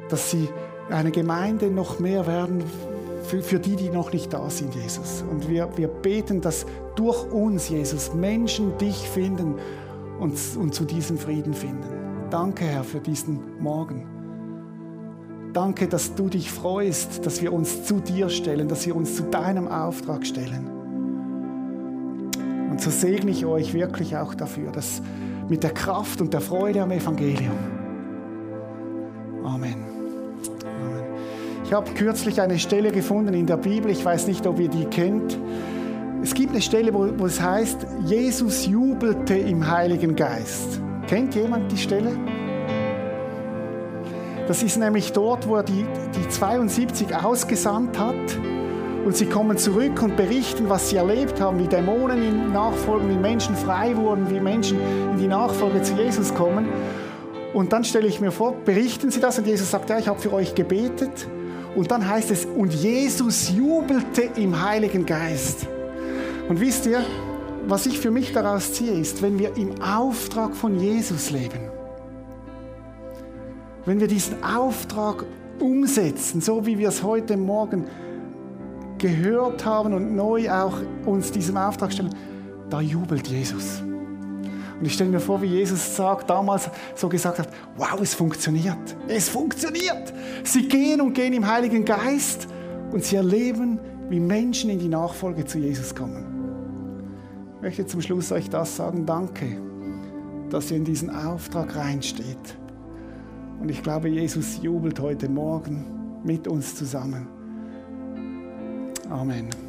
dass sie eine Gemeinde noch mehr werden für die, die noch nicht da sind, Jesus. Und wir beten, dass durch uns, Jesus, Menschen dich finden und zu diesem Frieden finden. Danke, Herr, für diesen Morgen. Danke, dass du dich freust, dass wir uns zu dir stellen, dass wir uns zu deinem Auftrag stellen. Und so segne ich euch wirklich auch dafür, dass mit der Kraft und der Freude am Evangelium. Amen. Amen. Ich habe kürzlich eine Stelle gefunden in der Bibel, ich weiß nicht, ob ihr die kennt. Es gibt eine Stelle, wo es heißt, Jesus jubelte im Heiligen Geist. Kennt jemand die Stelle? Das ist nämlich dort, wo er die 72 ausgesandt hat. Und sie kommen zurück und berichten, was sie erlebt haben, wie Dämonen in Nachfolgen, wie Menschen frei wurden, wie Menschen in die Nachfolge zu Jesus kommen. Und dann stelle ich mir vor, berichten sie das und Jesus sagt, ja, ich habe für euch gebetet. Und dann heißt es, und Jesus jubelte im Heiligen Geist. Und wisst ihr, was ich für mich daraus ziehe, ist, wenn wir im Auftrag von Jesus leben, wenn wir diesen Auftrag umsetzen, so wie wir es heute Morgen gehört haben und neu auch uns diesem Auftrag stellen, da jubelt Jesus. Und ich stelle mir vor, wie Jesus damals so gesagt hat, wow, es funktioniert. Es funktioniert. Sie gehen im Heiligen Geist und sie erleben, wie Menschen in die Nachfolge zu Jesus kommen. Ich möchte zum Schluss euch das sagen, danke, dass ihr in diesen Auftrag reinsteht. Und ich glaube, Jesus jubelt heute Morgen mit uns zusammen. Amen.